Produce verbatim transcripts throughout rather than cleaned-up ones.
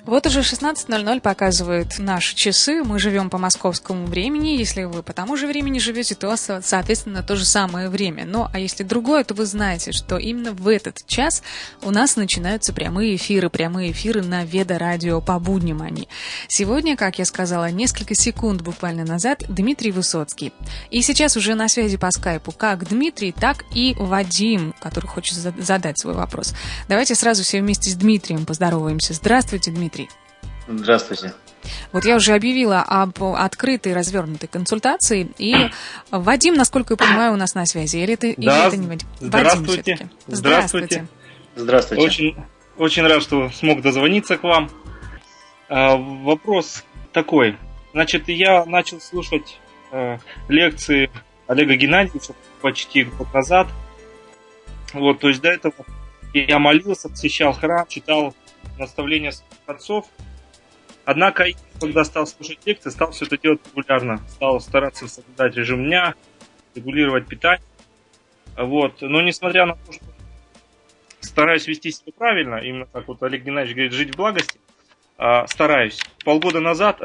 Вот уже шестнадцать ноль ноль показывают наши часы. Мы живем по московскому времени. Если вы по тому же времени живете, то, соответственно, то же самое время. Ну, а если другое, то вы знаете, что именно в этот час у нас начинаются прямые эфиры. Прямые эфиры на Веда Радио, по будням они. Сегодня, как я сказала, несколько секунд буквально назад, Дмитрий Высоцкий. И сейчас уже на связи по скайпу как Дмитрий, так и Вадим, который хочет задать свой вопрос. Давайте сразу все вместе с Дмитрием поздороваемся. Здравствуйте, Дмитрий. Здравствуйте. Вот я уже объявила об открытой, развернутой консультации, и Вадим, насколько я понимаю, у нас на связи. Или это, да, или это не Вадим? Здравствуйте. Вадим Здравствуйте. Здравствуйте. Очень, очень рад, что смог дозвониться к вам. А, вопрос такой. Значит, я начал слушать а, лекции Олега Геннадьевича почти год назад. Вот, то есть до этого я молился, посещал храм, читал наставления отцов. Однако, когда стал слушать лекции, стал все это делать регулярно. Стал стараться соблюдать режим дня, регулировать питание. Вот. Но несмотря на то, что стараюсь вести себя правильно, именно как вот Олег Геннадьевич говорит, жить в благости, стараюсь. Полгода назад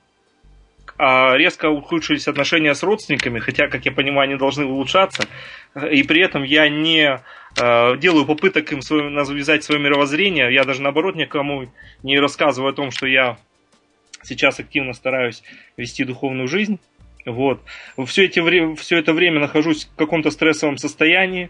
резко ухудшились отношения с родственниками, хотя, как я понимаю, они должны улучшаться. И при этом я не делаю попыток им свое, навязать свое мировоззрение. Я даже наоборот никому не рассказываю о том, что я сейчас активно стараюсь вести духовную жизнь. Вот. Все, эти, все это время нахожусь в каком-то стрессовом состоянии.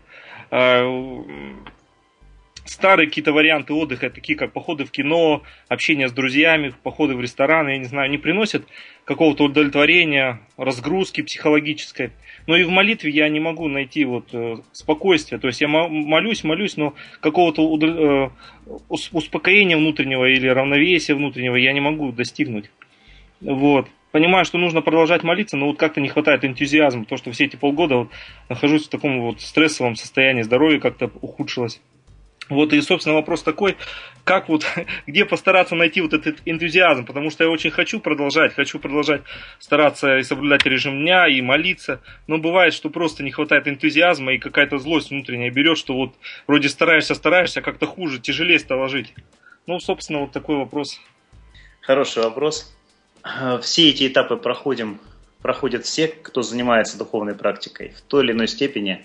Старые какие-то варианты отдыха, такие как походы в кино, общение с друзьями, походы в рестораны, я не знаю, не приносят какого-то удовлетворения, разгрузки психологической. Но и в молитве я не могу найти вот спокойствия. То есть я молюсь, молюсь, но какого-то успокоения внутреннего или равновесия внутреннего я не могу достигнуть. Вот. Понимаю, что нужно продолжать молиться, но вот как-то не хватает энтузиазма. То, что все эти полгода вот нахожусь в таком вот стрессовом состоянии, здоровье как-то ухудшилось. Вот и, собственно, вопрос такой, как вот, где постараться найти вот этот энтузиазм, потому что я очень хочу продолжать, хочу продолжать стараться и соблюдать режим дня, и молиться, но бывает, что просто не хватает энтузиазма, и какая-то злость внутренняя берет, что вот вроде стараешься, стараешься, а как-то хуже, тяжелее стало жить. Ну, собственно, вот такой вопрос. Хороший вопрос. Все эти этапы проходим, проходят все, кто занимается духовной практикой, в той или иной степени.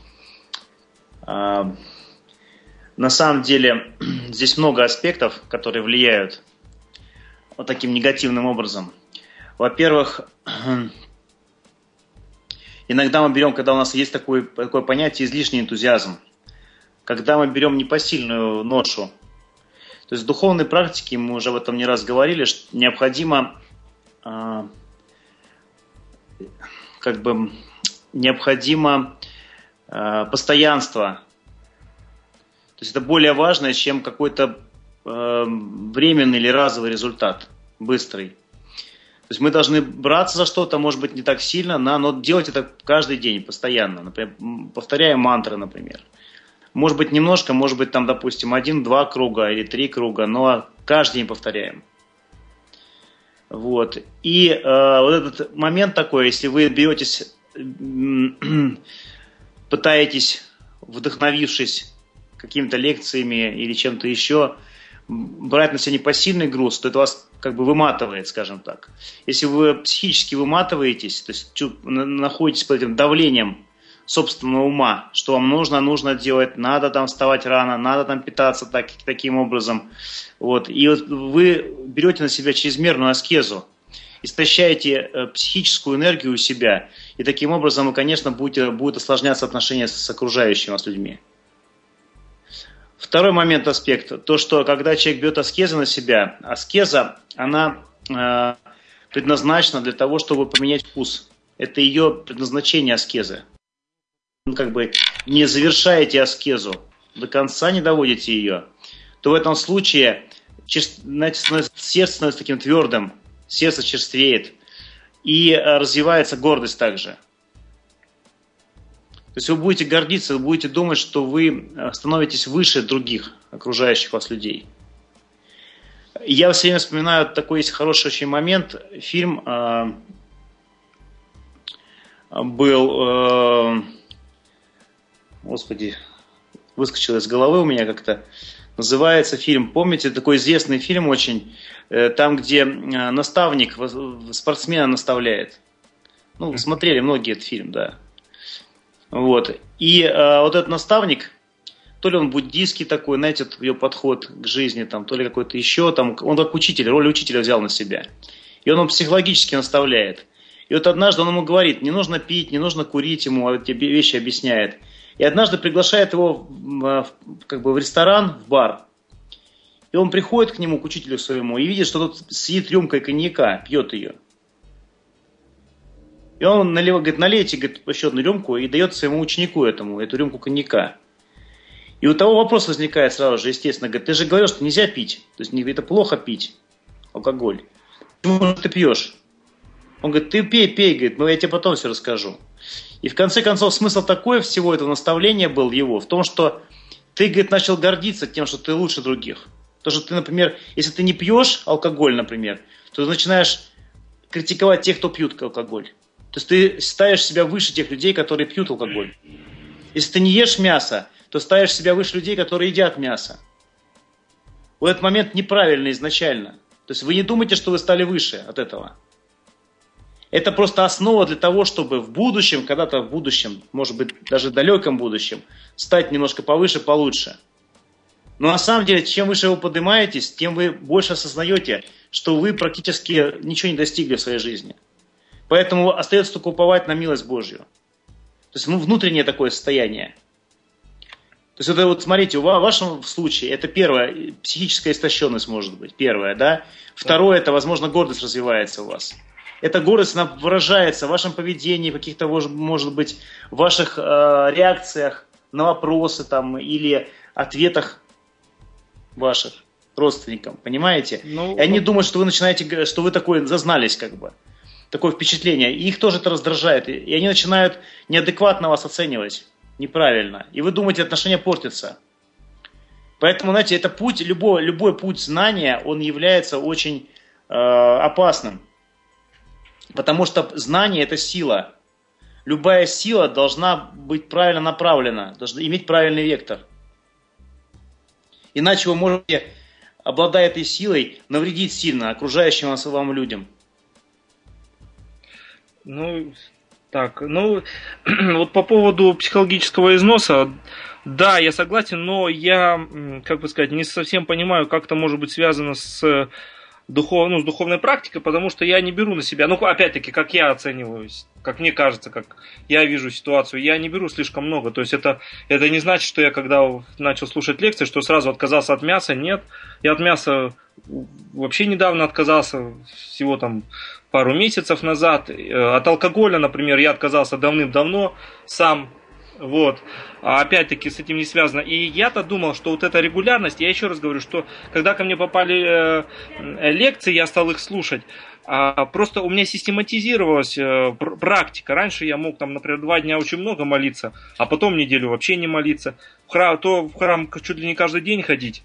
На самом деле, здесь много аспектов, которые влияют вот таким негативным образом. Во-первых, иногда мы берем, когда у нас есть такое, такое понятие излишний энтузиазм, когда мы берем непосильную ношу. То есть в духовной практике, мы уже об этом не раз говорили, что необходимо, э, как бы, необходимо э, постоянство. То есть это более важно, чем какой-то э, временный или разовый результат, быстрый. То есть мы должны браться за что-то, может быть, не так сильно, но делать это каждый день, постоянно. Например, повторяя мантры, например. Может быть, немножко, может быть, там, допустим, один-два круга или три круга, но каждый день повторяем. Вот. И э, вот этот момент такой, если вы беретесь, пытаетесь, вдохновившись какими-то лекциями или чем-то еще, брать на себя непосильный груз, то это вас как бы выматывает, скажем так. Если вы психически выматываетесь, то есть находитесь под этим давлением собственного ума, что вам нужно, нужно делать, надо там вставать рано, надо там питаться так, таким образом, вот, и вот вы берете на себя чрезмерную аскезу, истощаете э, психическую энергию у себя, и таким образом, вы, конечно, будете, будет осложняться отношения с, с окружающими вас людьми. Второй момент, аспект, то, что когда человек берет аскезу на себя, аскеза, она э, предназначена для того, чтобы поменять вкус. Это ее предназначение аскезы. Вы как бы не завершаете аскезу, до конца не доводите ее, то в этом случае знаете, сердце становится таким твердым, сердце черствеет, и развивается гордость также. То есть вы будете гордиться, вы будете думать, что вы становитесь выше других окружающих вас людей. Я все время вспоминаю, такой есть хороший очень момент. Фильм э, был, э, господи, выскочил из головы у меня как-то. Называется фильм, помните, такой известный фильм очень, там, где наставник спортсмена наставляет. Ну, смотрели многие этот фильм, да. Вот. И а, вот этот наставник, то ли он буддийский такой, знаете, ее подход к жизни, там, то ли какой-то еще, там, он как учитель, роль учителя взял на себя. И он ему психологически наставляет. И вот однажды он ему говорит, не нужно пить, не нужно курить, ему эти вещи объясняет. И однажды приглашает его в, как бы в ресторан, в бар. И он приходит к нему, к учителю своему, и видит, что тот сидит рюмкой коньяка, пьет ее. И он налив, говорит, налейте, говорит, еще одну рюмку и дает своему ученику этому, эту рюмку коньяка. И у того вопрос возникает сразу же, естественно, говорит, ты же говорил, что нельзя пить. То есть это плохо пить алкоголь. Почему же ты пьешь? Он говорит, ты пей, пей, говорит, но я тебе потом все расскажу. И в конце концов смысл такой всего этого наставления был его, в том, что ты, говорит, начал гордиться тем, что ты лучше других. То, что ты, например, если ты не пьешь алкоголь, например, то ты начинаешь критиковать тех, кто пьют алкоголь. То есть ты ставишь себя выше тех людей, которые пьют алкоголь. Если ты не ешь мясо, то ставишь себя выше людей, которые едят мясо. Вот этот момент неправильный изначально. То есть вы не думаете, что вы стали выше от этого. Это просто основа для того, чтобы в будущем, когда-то в будущем, может быть даже в далеком будущем, стать немножко повыше, получше. Но на самом деле, чем выше вы поднимаетесь, тем вы больше осознаете, что вы практически ничего не достигли в своей жизни. Поэтому остается только уповать на милость Божью. То есть ну, внутреннее такое состояние. То есть это вот смотрите, в вашем случае это первое, психическая истощенность может быть, первое, да. Второе, это, возможно, гордость развивается у вас. Эта гордость, она выражается в вашем поведении, в каких-то, может быть, ваших э, реакциях на вопросы там, или ответах ваших родственникам, понимаете? Ну, и они ну... думают, что вы начинаете, что вы такой зазнались как бы. Такое впечатление. И их тоже это раздражает. И они начинают неадекватно вас оценивать. Неправильно. И вы думаете, отношения портятся. Поэтому, знаете, это путь, любой, любой путь знания, он является очень э, опасным. Потому что знание – это сила. Любая сила должна быть правильно направлена, должна иметь правильный вектор. Иначе вы можете, обладая этой силой, навредить сильно окружающим вас вам людям. Ну, так, ну, вот по поводу психологического износа, да, я согласен, но я, как бы сказать, не совсем понимаю, как это может быть связано с, духов, ну, с духовной практикой, потому что я не беру на себя, ну, опять-таки, как я оцениваюсь, как мне кажется, как я вижу ситуацию, я не беру слишком много, то есть это, это не значит, что я, когда начал слушать лекции, что сразу отказался от мяса, нет, я от мяса вообще недавно отказался, всего там пару месяцев назад. От алкоголя, например, я отказался давным-давно сам. Вот. А опять-таки с этим не связано. И я-то думал, что вот эта регулярность, я еще раз говорю, что когда ко мне попали лекции, я стал их слушать. Просто у меня систематизировалась практика. Раньше я мог, там, например, два дня очень много молиться, а потом неделю вообще не молиться. В храм, то в храм чуть ли не каждый день ходить,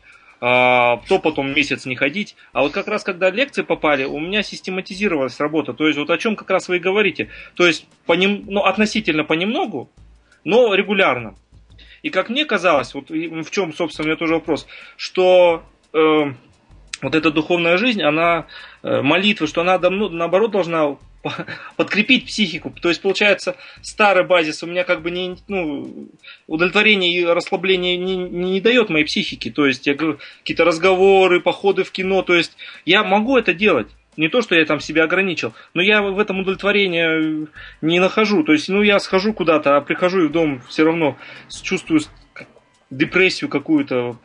то потом месяц не ходить. А вот как раз когда лекции попали, у меня систематизировалась работа. То есть вот о чем как раз вы и говорите. То есть понем... ну, относительно понемногу, но регулярно. И как мне казалось, вот в чем, собственно, у меня тоже вопрос, что э, вот эта духовная жизнь, она, э, молитва, что она наоборот должна подкрепить психику. То есть, получается, старый базис у меня как бы не, ну, удовлетворение и расслабление не, не дает моей психике. То есть, я говорю, какие-то разговоры, походы в кино. То есть, я могу это делать. Не то, что я там себя ограничил, но я в этом удовлетворения не нахожу. То есть, ну, я схожу куда-то, а прихожу и в дом все равно чувствую депрессию какую-то.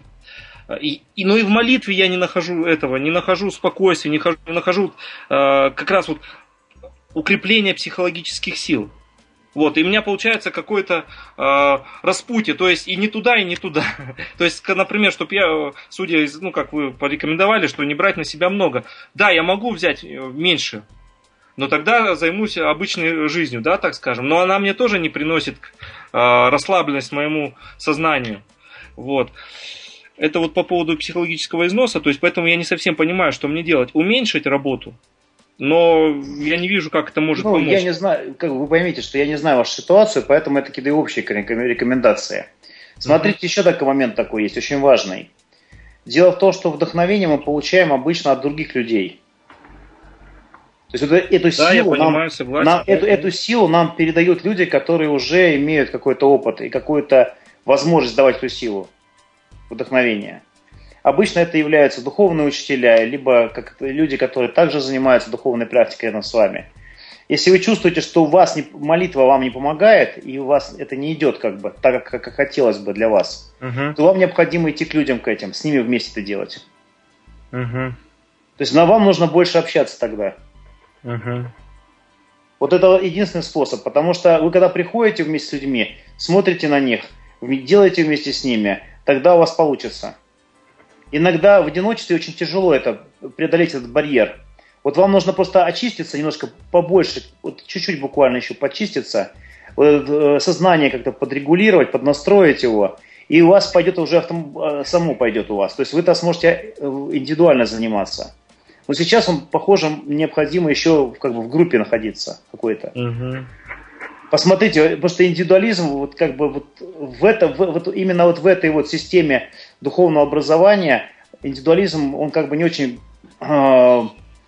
И, и, ну и в молитве я не нахожу этого, не нахожу спокойствия, не нахожу, не нахожу э, как раз вот укрепление психологических сил. Вот, и у меня получается какое-то э, распутье, то есть и не туда, и не туда. То есть, например, чтобы я, судя из, ну, как вы порекомендовали, что не брать на себя много. Да, я могу взять меньше, но тогда займусь обычной жизнью, да, так скажем. Но она мне тоже не приносит э, расслабленность моему сознанию. Вот. Это вот по поводу психологического износа, то есть поэтому я не совсем понимаю, что мне делать. Уменьшить работу? Но я не вижу, как это может ну, помочь. Я не знаю, как вы поймите, что я не знаю вашу ситуацию, поэтому я таки даю общие рекомендации. Смотрите, uh-huh. еще такой момент такой есть, очень важный. Дело в том, что вдохновение мы получаем обычно от других людей. То есть вот эту, да, силу, понимаю, нам, согласен, нам, эту, эту силу нам передают люди, которые уже имеют какой-то опыт и какую-то возможность давать эту силу, вдохновение. Обычно это являются духовные учителя, либо как люди, которые также занимаются духовной практикой рядом с вами. Если вы чувствуете, что у вас не, молитва вам не помогает, и у вас это не идет как бы так, как, как хотелось бы для вас, угу. то вам необходимо идти к людям, к этим, с ними вместе это делать. Угу. То есть на вам нужно больше общаться тогда. Угу. Вот это единственный способ, потому что вы когда приходите вместе с людьми, смотрите на них, делаете вместе с ними, тогда у вас получится. Иногда в одиночестве очень тяжело это преодолеть этот барьер. Вот вам нужно просто очиститься немножко побольше, вот чуть-чуть буквально еще почиститься, сознание как-то подрегулировать, поднастроить его, и у вас пойдет уже автом... само пойдет у вас. То есть вы-то сможете индивидуально заниматься. Но сейчас он, похоже, необходимо еще как бы в группе находиться какой-то. Угу. Посмотрите, потому что индивидуализм вот как бы вот в это, в, вот именно вот в этой вот системе духовного образования индивидуализм, он как бы не очень э,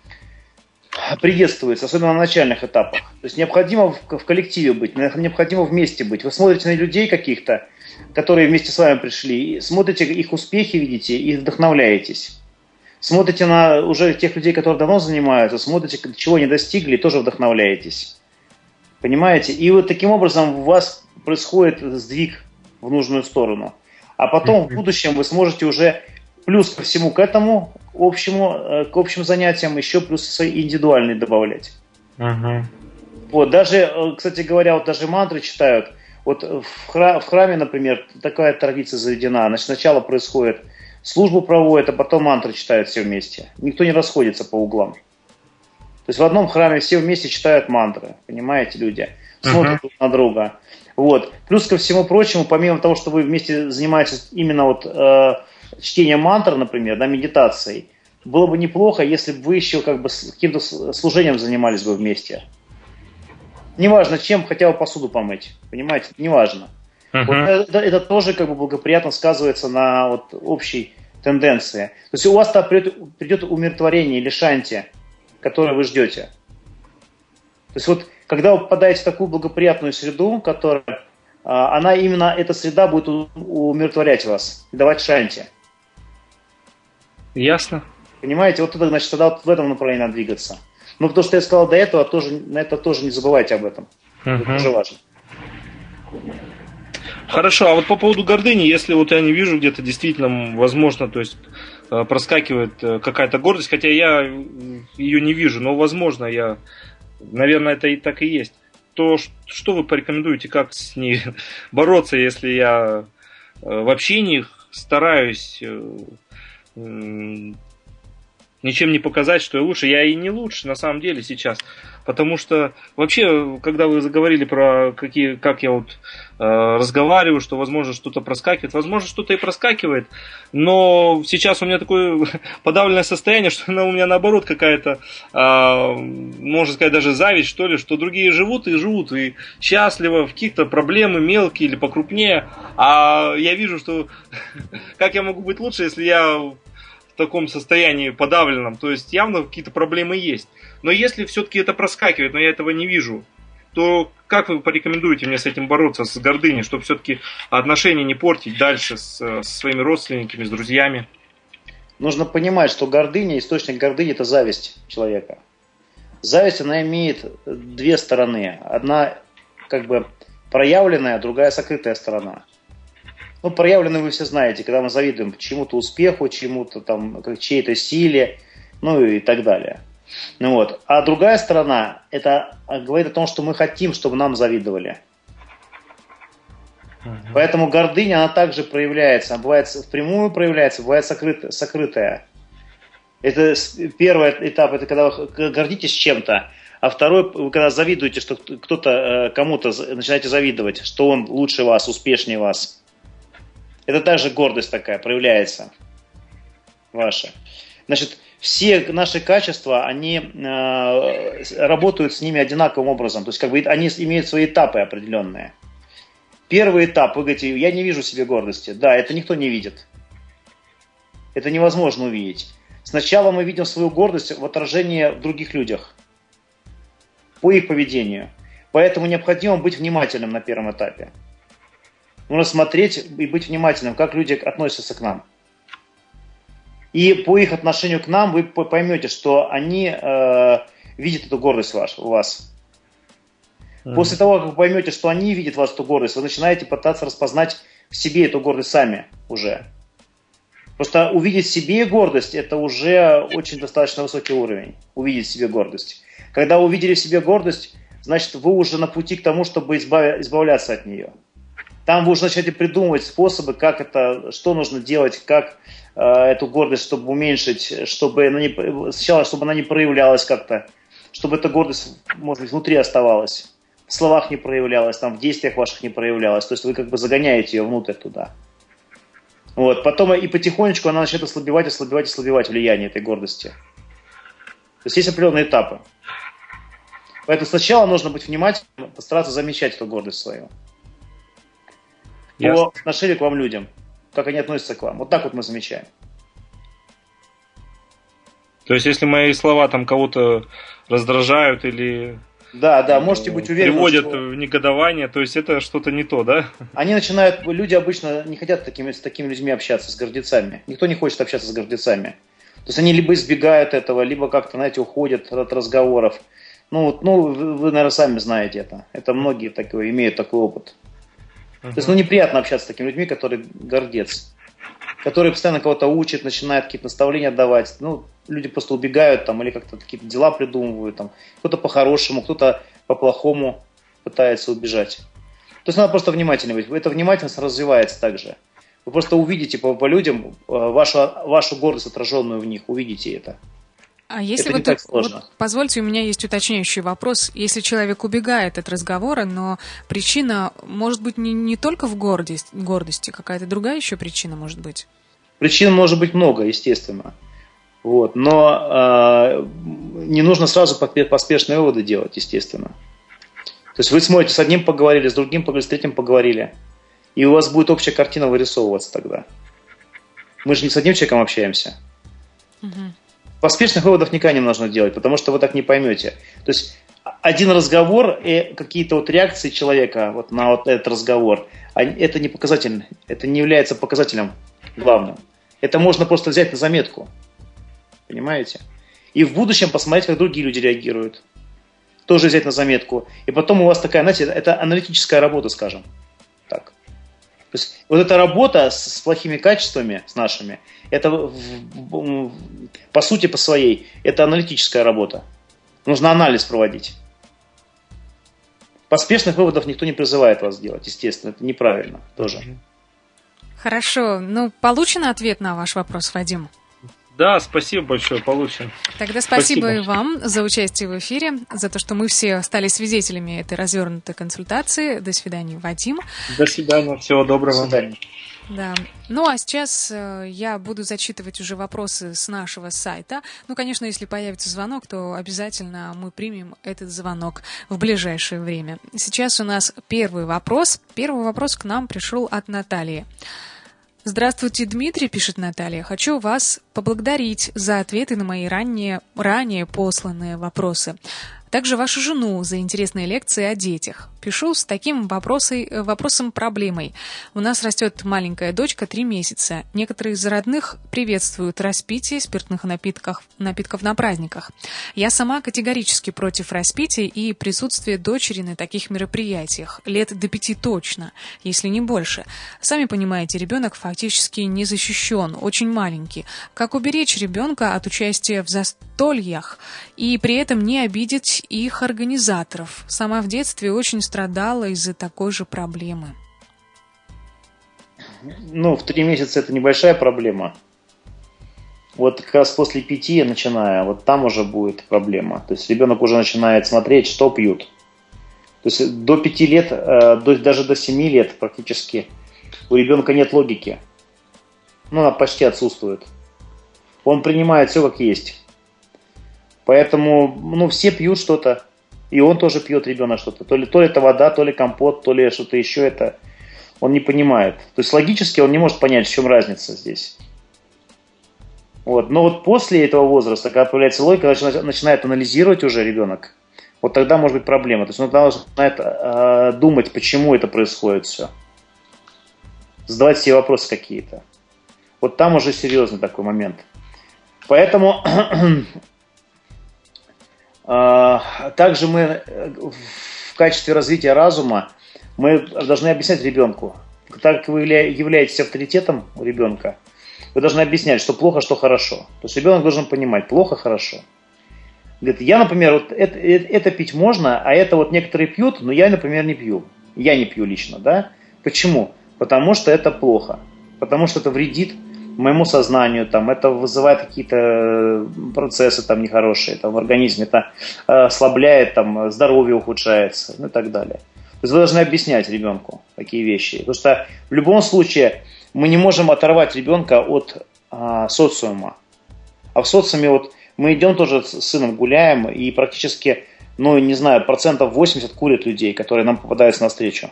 приветствуется, особенно на начальных этапах. То есть необходимо в, в коллективе быть, необходимо вместе быть. Вы смотрите на людей каких-то, которые вместе с вами пришли, смотрите их успехи, видите, и вдохновляетесь. Смотрите на уже тех людей, которые давно занимаются, смотрите, чего они достигли, и тоже вдохновляетесь. Понимаете? И вот таким образом у вас происходит сдвиг в нужную сторону. А потом в будущем вы сможете уже плюс ко всему к этому общему, к общим занятиям еще плюс свои индивидуальные добавлять. Uh-huh. Вот, даже, кстати говоря, вот даже мантры читают. Вот в храме, например, такая традиция заведена. Значит, сначала происходит службу проводят, а потом мантры читают все вместе. Никто не расходится по углам. То есть в одном храме все вместе читают мантры. Понимаете, люди? Смотрят uh-huh. друг на друга. Вот. Плюс ко всему прочему, помимо того, что вы вместе занимаетесь именно вот, э, чтением мантр, например, да, медитацией, было бы неплохо, если бы вы еще как бы с каким-то служением занимались бы вместе. Неважно чем, хотя бы посуду помыть. Понимаете? Неважно. Uh-huh. Вот это, это тоже как бы благоприятно сказывается на вот общей тенденции. То есть у вас там придет, придет умиротворение или шанти, которое вы ждете. То есть вот когда вы попадаете в такую благоприятную среду, которая, она именно, эта среда будет умиротворять вас, давать шанти. Ясно. Понимаете, вот это, значит, тогда вот в этом направлении надо двигаться. Но то, что я сказал до этого, тоже, на это тоже не забывайте об этом. Uh-huh. Это тоже важно. Хорошо, а вот по поводу гордыни, если вот я не вижу где-то действительно, возможно, то есть проскакивает какая-то гордость, хотя я ее не вижу, но возможно, я, наверное, это и так и есть, то что вы порекомендуете, как с ней бороться, если я в общении стараюсь ничем не показать, что я лучше. Я и не лучше, на самом деле, сейчас. Потому что вообще, когда вы заговорили про какие, как я вот э, разговариваю, что, возможно, что-то проскакивает, возможно, что-то и проскакивает, но сейчас у меня такое подавленное состояние, что у меня, наоборот, какая-то, э, можно сказать, даже зависть, что ли, что другие живут и живут, и счастливо, в каких-то проблемы мелкие или покрупнее, а я вижу, что как я могу быть лучше, если я в таком состоянии подавленном, то есть явно какие-то проблемы есть. Но если все-таки это проскакивает, но я этого не вижу, то как вы порекомендуете мне с этим бороться, с гордыней, чтобы все-таки отношения не портить дальше с, со своими родственниками, с друзьями? Нужно понимать, что гордыня, источник гордыни – это зависть человека. Зависть, она имеет две стороны. Одна как бы проявленная, другая сокрытая сторона. Ну, проявленную вы все знаете, когда мы завидуем чему-то успеху, чему-то там, чьей-то силе, ну и так далее. Ну, вот. А другая сторона, это говорит о том, что мы хотим, чтобы нам завидовали. Uh-huh. Поэтому гордыня, она также проявляется. Она бывает впрямую проявляется, бывает сокрыт, сокрытая. Это первый этап, это когда вы гордитесь чем-то. А второй, вы когда завидуете, что кто-то кому-то начинаете завидовать, что он лучше вас, успешнее вас. Это также гордость такая проявляется ваша. Значит, все наши качества, они э, работают с ними одинаковым образом. То есть, как бы они имеют свои этапы определенные. Первый этап, вы говорите, я не вижу в себе гордости. Да, это никто не видит. Это невозможно увидеть. Сначала мы видим свою гордость в отражении в других людях, по их поведению. Поэтому необходимо быть внимательным на первом этапе. Нужно смотреть и быть внимательным, как люди относятся к нам. И по их отношению к нам вы поймете, что они э, видят эту гордость ваш, у вас. Mm-hmm. После того, как вы поймете, что они видят в вас эту гордость, вы начинаете пытаться распознать в себе эту гордость сами уже. Просто увидеть в себе гордость – это уже очень достаточно высокий уровень. Увидеть в себе гордость. Когда вы увидели в себе гордость, значит, вы уже на пути к тому, чтобы избав... избавляться от нее. Там вы уже начинаете придумывать способы, как это, что нужно делать, как э, эту гордость, чтобы уменьшить, чтобы она не, сначала, чтобы она не проявлялась как-то, чтобы эта гордость, может быть, внутри оставалась, в словах не проявлялась, там, в действиях ваших не проявлялась. То есть вы как бы загоняете ее внутрь туда. Вот. Потом и потихонечку она начнет ослабевать, ослабевать, ослабевать влияние этой гордости. То есть есть определенные этапы. Поэтому сначала нужно быть внимательным, постараться замечать эту гордость свою. По отношению к вам людям, как они относятся к вам. Вот так вот мы замечаем. То есть, если мои слова там кого-то раздражают или да, да, можете быть уверены, приводят что... в негодование, то есть это что-то не то, да? Они начинают, люди обычно не хотят такими, с такими людьми общаться, с гордецами. Никто не хочет общаться с гордецами. То есть они либо избегают этого, либо как-то, знаете, уходят от разговоров. Ну, ну вы, вы, наверное, сами знаете это. Это многие такое, имеют такой опыт. Uh-huh. То есть, ну, неприятно общаться с такими людьми, которые гордец. Которые постоянно кого-то учат, начинают какие-то наставления давать. Ну, люди просто убегают там или как-то какие-то дела придумывают. Там. Кто-то по-хорошему, кто-то по-плохому пытается убежать. То есть надо просто внимательно быть. Эта внимательность развивается также. Вы просто увидите по, по людям вашу, вашу гордость, отраженную в них. Увидите это. А если это вот, вот, позвольте, у меня есть уточняющий вопрос. Если человек убегает от разговора, но причина может быть не, не только в гордости, гордости, какая-то другая еще причина может быть? Причин может быть много, естественно. Вот. Но э, не нужно сразу поспешные выводы делать, естественно. То есть вы смотрите, с одним поговорили, с другим поговорили, с третьим поговорили. И у вас будет общая картина вырисовываться тогда. Мы же не с одним человеком общаемся. Угу. Поспешных выводов никогда не нужно делать, потому что вы так не поймете. То есть один разговор и какие-то вот реакции человека вот на вот этот разговор, это не показатель, это не является показателем главным. Это можно просто взять на заметку. Понимаете? И в будущем посмотреть, как другие люди реагируют. Тоже взять на заметку. И потом у вас такая, знаете, это аналитическая работа, скажем так. То есть вот эта работа с, с плохими качествами, с нашими, это в, в, по сути по своей, это аналитическая работа. Нужно анализ проводить. Поспешных выводов никто не призывает вас делать, естественно, это неправильно тоже. Хорошо, ну получен ответ на ваш вопрос, Вадим? Да, спасибо большое, получен. Тогда спасибо, спасибо и вам за участие в эфире, за то, что мы все стали свидетелями этой развернутой консультации. До свидания, Вадим. До свидания, всего доброго. До свидания. Да. Ну, а сейчас э, я буду зачитывать уже вопросы с нашего сайта. Ну, конечно, если появится звонок, то обязательно мы примем этот звонок в ближайшее время. Сейчас у нас первый вопрос. Первый вопрос к нам пришел от Натальи. Здравствуйте, Дмитрий, пишет Наталья. Хочу вас поблагодарить за ответы на мои ранее, ранее посланные вопросы. Также вашу жену за интересные лекции о детях. Пишу с таким вопросой, вопросом-проблемой. У нас растет маленькая дочка, три месяца. Некоторые из родных приветствуют распитие спиртных напитков, напитков на праздниках. Я сама категорически против распития и присутствия дочери на таких мероприятиях. Лет до пяти точно, если не больше. Сами понимаете, ребенок фактически не защищен, очень маленький. Как уберечь ребенка от участия в застольях и при этом не обидеть их организаторов? Сама в детстве очень страдала из-за такой же проблемы. Ну, в три месяца это небольшая проблема. Вот как раз после пяти, начиная, вот там уже будет проблема. То есть ребенок уже начинает смотреть, что пьют. То есть до пяти лет, до, даже до семи лет практически у ребенка нет логики. Ну, она почти отсутствует. Он принимает все как есть. Поэтому, ну, все пьют что-то, и он тоже пьет, ребенок, что-то. То ли, то ли это вода, то ли компот, то ли что-то еще это. Он не понимает. То есть логически он не может понять, в чем разница здесь. Вот. Но вот после этого возраста, когда появляется логика, когда начинает анализировать уже ребенок, вот тогда может быть проблема. То есть он начинает э, думать, почему это происходит все. Задавать себе вопросы какие-то. Вот там уже серьезный такой момент. Поэтому э, также мы в качестве развития разума мы должны объяснять ребенку. Так как вы являетесь авторитетом у ребенка, вы должны объяснять, что плохо, что хорошо. То есть ребенок должен понимать, плохо, хорошо. Говорит, я, например, вот это, это пить можно, а это вот некоторые пьют, но я, например, не пью. Я не пью лично, да? Почему? Потому что это плохо. Потому что это вредит моему сознанию, там, это вызывает какие-то процессы там, нехорошие там, в организме, это ослабляет, там, здоровье ухудшается, ну и так далее. То есть вы должны объяснять ребенку такие вещи. Потому что в любом случае мы не можем оторвать ребенка от а, социума. А в социуме вот мы идем тоже с сыном гуляем, и практически, ну не знаю, процентов восемьдесят курят людей, которые нам попадаются навстречу. То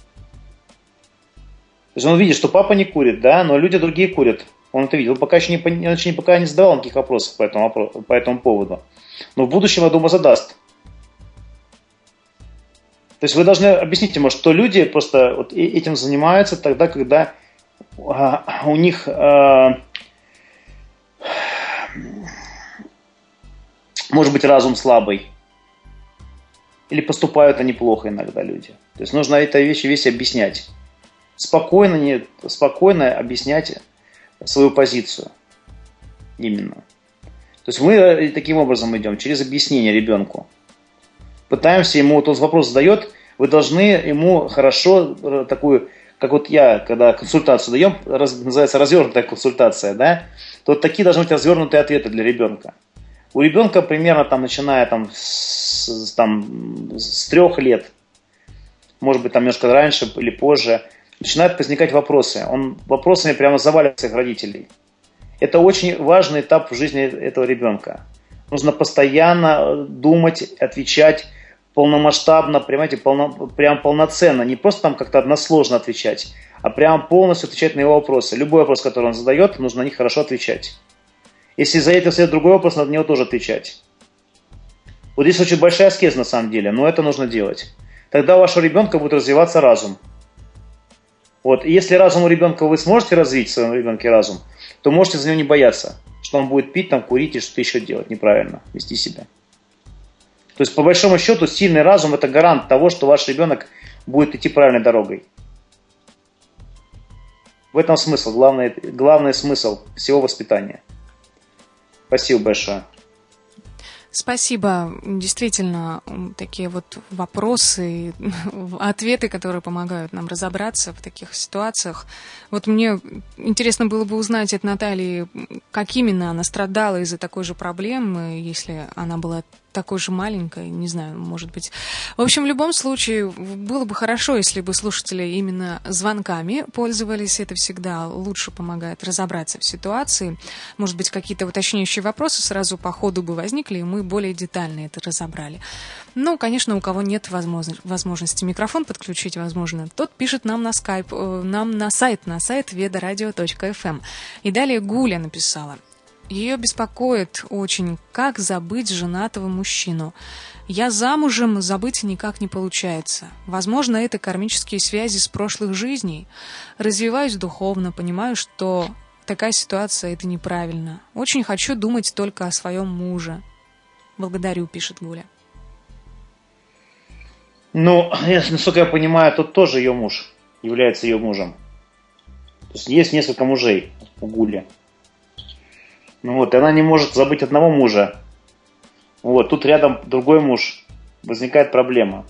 есть он видит, что папа не курит, да, но люди другие курят. Он это видел. Он пока еще не, он еще пока не задавал никаких вопросов по этому, по этому поводу. Но в будущем, я думаю, задаст. То есть вы должны объяснить ему, что люди просто вот этим занимаются тогда, когда а, у них а, может быть разум слабый. Или поступают они плохо иногда люди. То есть нужно этой вещи весь объяснять. Спокойно, не, спокойно объяснять свою позицию. Именно. То есть мы таким образом идем, через объяснение ребенку. Пытаемся ему, вот он вопрос задает, вы должны ему хорошо такую, как вот я, когда консультацию даем, раз, называется развернутая консультация, да, то вот такие должны быть развернутые ответы для ребенка. У ребенка примерно там, начиная там, с, там, с трех лет, может быть там немножко раньше или позже, начинают возникать вопросы. Он вопросами прямо заваливает своих родителей. Это очень важный этап в жизни этого ребенка. Нужно постоянно думать, отвечать полномасштабно, понимаете, полно, прям полноценно. Не просто там как-то односложно отвечать, а прям полностью отвечать на его вопросы. Любой вопрос, который он задает, нужно на них хорошо отвечать. Если за это следует другой вопрос, надо на него тоже отвечать. Вот здесь очень большая аскеза на самом деле, но это нужно делать. Тогда у вашего ребенка будет развиваться разум. Вот. И если разум у ребенка вы сможете развить в своем ребенке разум, то можете за него не бояться, что он будет пить, там, курить и что-то еще делать неправильно, вести себя. То есть, по большому счету, сильный разум – это гарант того, что ваш ребенок будет идти правильной дорогой. В этом смысл, главный, главный смысл всего воспитания. Спасибо большое. Спасибо. Действительно, такие вот вопросы, ответы, которые помогают нам разобраться в таких ситуациях. Вот мне интересно было бы узнать от Натальи, как именно она страдала из-за такой же проблемы, если она была такой же маленькой, не знаю, может быть. В общем, в любом случае, было бы хорошо, если бы слушатели именно звонками пользовались. Это всегда лучше помогает разобраться в ситуации. Может быть, какие-то уточняющие вопросы сразу по ходу бы возникли, и мы более детально это разобрали. Ну, конечно, у кого нет возможности микрофон подключить, возможно, тот пишет нам на скайп, нам на сайт, на сайт ведарадио точка эф эм. И далее Гуля написала. Ее беспокоит очень, как забыть женатого мужчину. Я замужем, забыть никак не получается. Возможно, это кармические связи с прошлых жизней. Развиваюсь духовно, понимаю, что такая ситуация – это неправильно. Очень хочу думать только о своем муже. Благодарю, пишет Гуля. Ну, насколько я понимаю, тот тоже ее муж, является ее мужем. То есть есть несколько мужей у Гули. Ну вот, и она не может забыть одного мужа. Вот, тут рядом другой муж. Возникает проблема.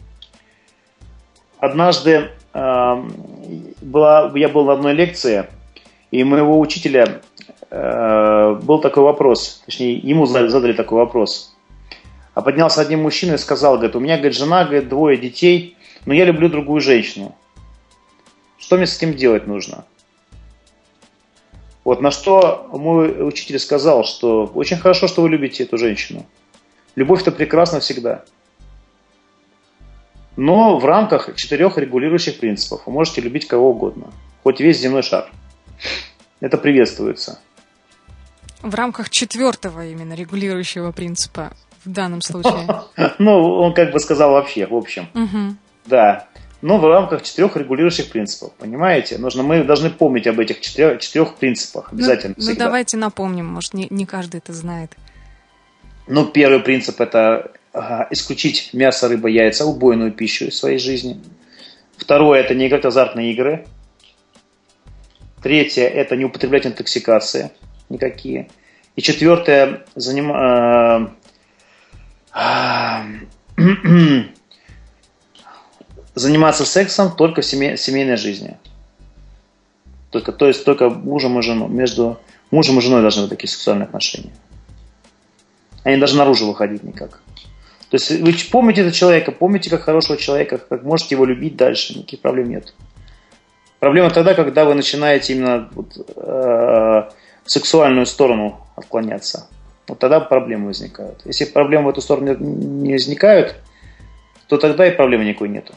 Однажды э, была, я был на одной лекции, и у моего учителя э, был такой вопрос. Точнее, ему задали такой вопрос. А поднялся один мужчина и сказал, говорит, у меня, говорит, жена, говорит, двое детей, но я люблю другую женщину. Что мне с этим делать нужно? Вот на что мой учитель сказал, что очень хорошо, что вы любите эту женщину. Любовь-то прекрасна всегда. Но в рамках четырех регулирующих принципов вы можете любить кого угодно. Хоть весь земной шар. Это приветствуется. в рамках четвертого именно регулирующего принципа в данном случае? Ну, он как бы сказал вообще, в общем. Да. Но в рамках четырех регулирующих принципов, понимаете? Нужно, мы должны помнить об этих четырех, четырех принципах обязательно. Ну, ну давайте напомним, может, не, не каждый это знает. Ну, первый принцип – это ага, исключить мясо, рыба, яйца, убойную пищу из своей жизни. Второе – это не играть в азартные игры. Третье – это не употреблять интоксикации никакие. И четвертое – заним... заниматься сексом только в семей... семейной жизни. Только, то есть только мужем и женой. Между мужем и женой должны быть такие сексуальные отношения. Они даже наружу выходить никак. То есть вы помните этого человека, помните как хорошего человека, как можете его любить дальше, никаких проблем нет. Проблема тогда, когда вы начинаете именно вот, э, в сексуальную сторону отклоняться. Вот тогда проблемы возникают. Если проблемы в эту сторону не возникают, то тогда и проблемы никакой нету.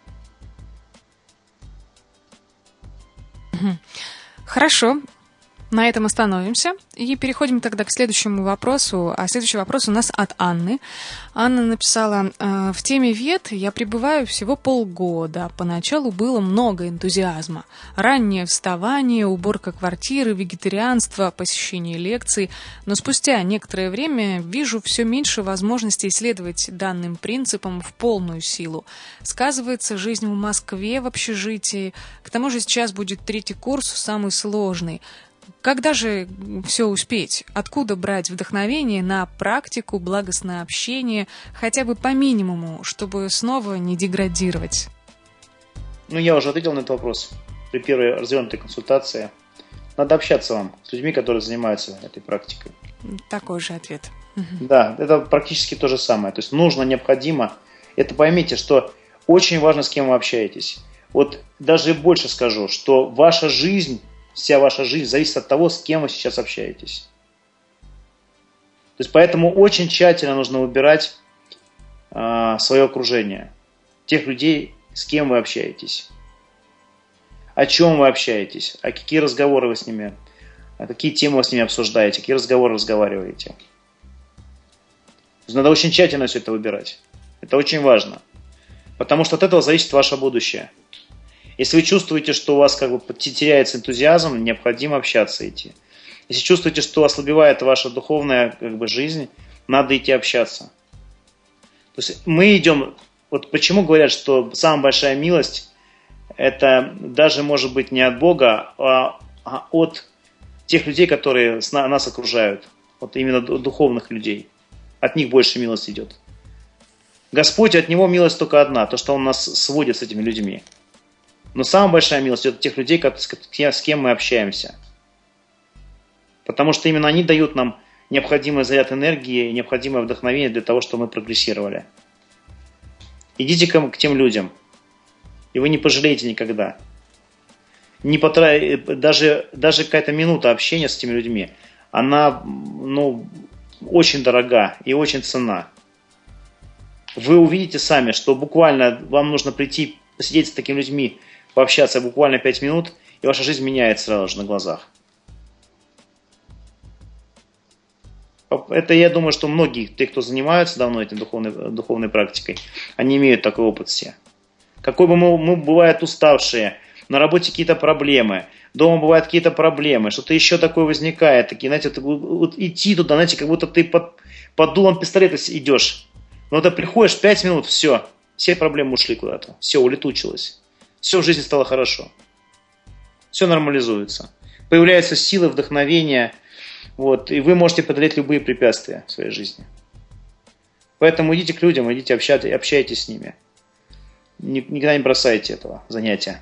Хорошо. На этом остановимся и переходим тогда к следующему вопросу. А следующий вопрос у нас от Анны. Анна написала: в теме вет я пребываю всего полгода. Поначалу было много энтузиазма. Раннее вставание, уборка квартиры, вегетарианство, посещение лекций. Но спустя некоторое время вижу все меньше возможностей исследовать данным принципам в полную силу. Сказывается жизнь в Москве в общежитии. К тому же сейчас будет третий курс, самый сложный. Когда же все успеть? Откуда брать вдохновение на практику, благостное общение, хотя бы по минимуму, чтобы снова не деградировать? Ну, я уже ответил на этот вопрос при первой развернутой консультации. Надо общаться вам с людьми, которые занимаются этой практикой. Такой же ответ. Да, это практически то же самое. То есть нужно, необходимо. Это поймите, что очень важно, с кем вы общаетесь. Вот даже больше скажу, что ваша жизнь... Вся ваша жизнь зависит от того, с кем вы сейчас общаетесь. То есть поэтому очень тщательно нужно выбирать э, свое окружение. Тех людей, с кем вы общаетесь. О чем вы общаетесь. А какие разговоры вы с ними, а какие темы вы с ними обсуждаете, какие разговоры разговариваете. Надо очень тщательно все это выбирать. Это очень важно. Потому что от этого зависит ваше будущее. Если вы чувствуете, что у вас как бы теряется энтузиазм, необходимо общаться идти. Если чувствуете, что ослабевает ваша духовная как бы, жизнь, надо идти общаться. То есть мы идем... Вот почему говорят, что самая большая милость это даже может быть не от Бога, а от тех людей, которые нас окружают. Вот именно духовных людей. От них больше милость идет. Господь, от Него милость только одна, то, что Он нас сводит с этими людьми. Но самая большая милость от тех людей, с кем мы общаемся. Потому что именно они дают нам необходимый заряд энергии, необходимое вдохновение для того, чтобы мы прогрессировали. Идите к тем людям, и вы не пожалеете никогда. Не потра... даже, даже какая-то минута общения с этими людьми, она ну, очень дорога и очень ценна. Вы увидите сами, что буквально вам нужно прийти, посидеть с такими людьми, пообщаться буквально пять минут, и ваша жизнь меняется сразу же на глазах. Это, я думаю, что многие, те, кто занимаются давно этой духовной, духовной практикой, они имеют такой опыт все. Какой бы мы, мы бывают уставшие, на работе какие-то проблемы, дома бывают какие-то проблемы, что-то еще такое возникает, такие, знаете, вот идти туда, знаете, как будто ты под, под дулом пистолета идешь. Но ты приходишь, пять минут, все, все проблемы ушли куда-то, все, улетучилось. Все в жизни стало хорошо. Все нормализуется. Появляются силы, вдохновение. Вот, и вы можете преодолеть любые препятствия в своей жизни. Поэтому идите к людям, идите общайтесь, общайтесь с ними. Никогда не бросайте этого занятия.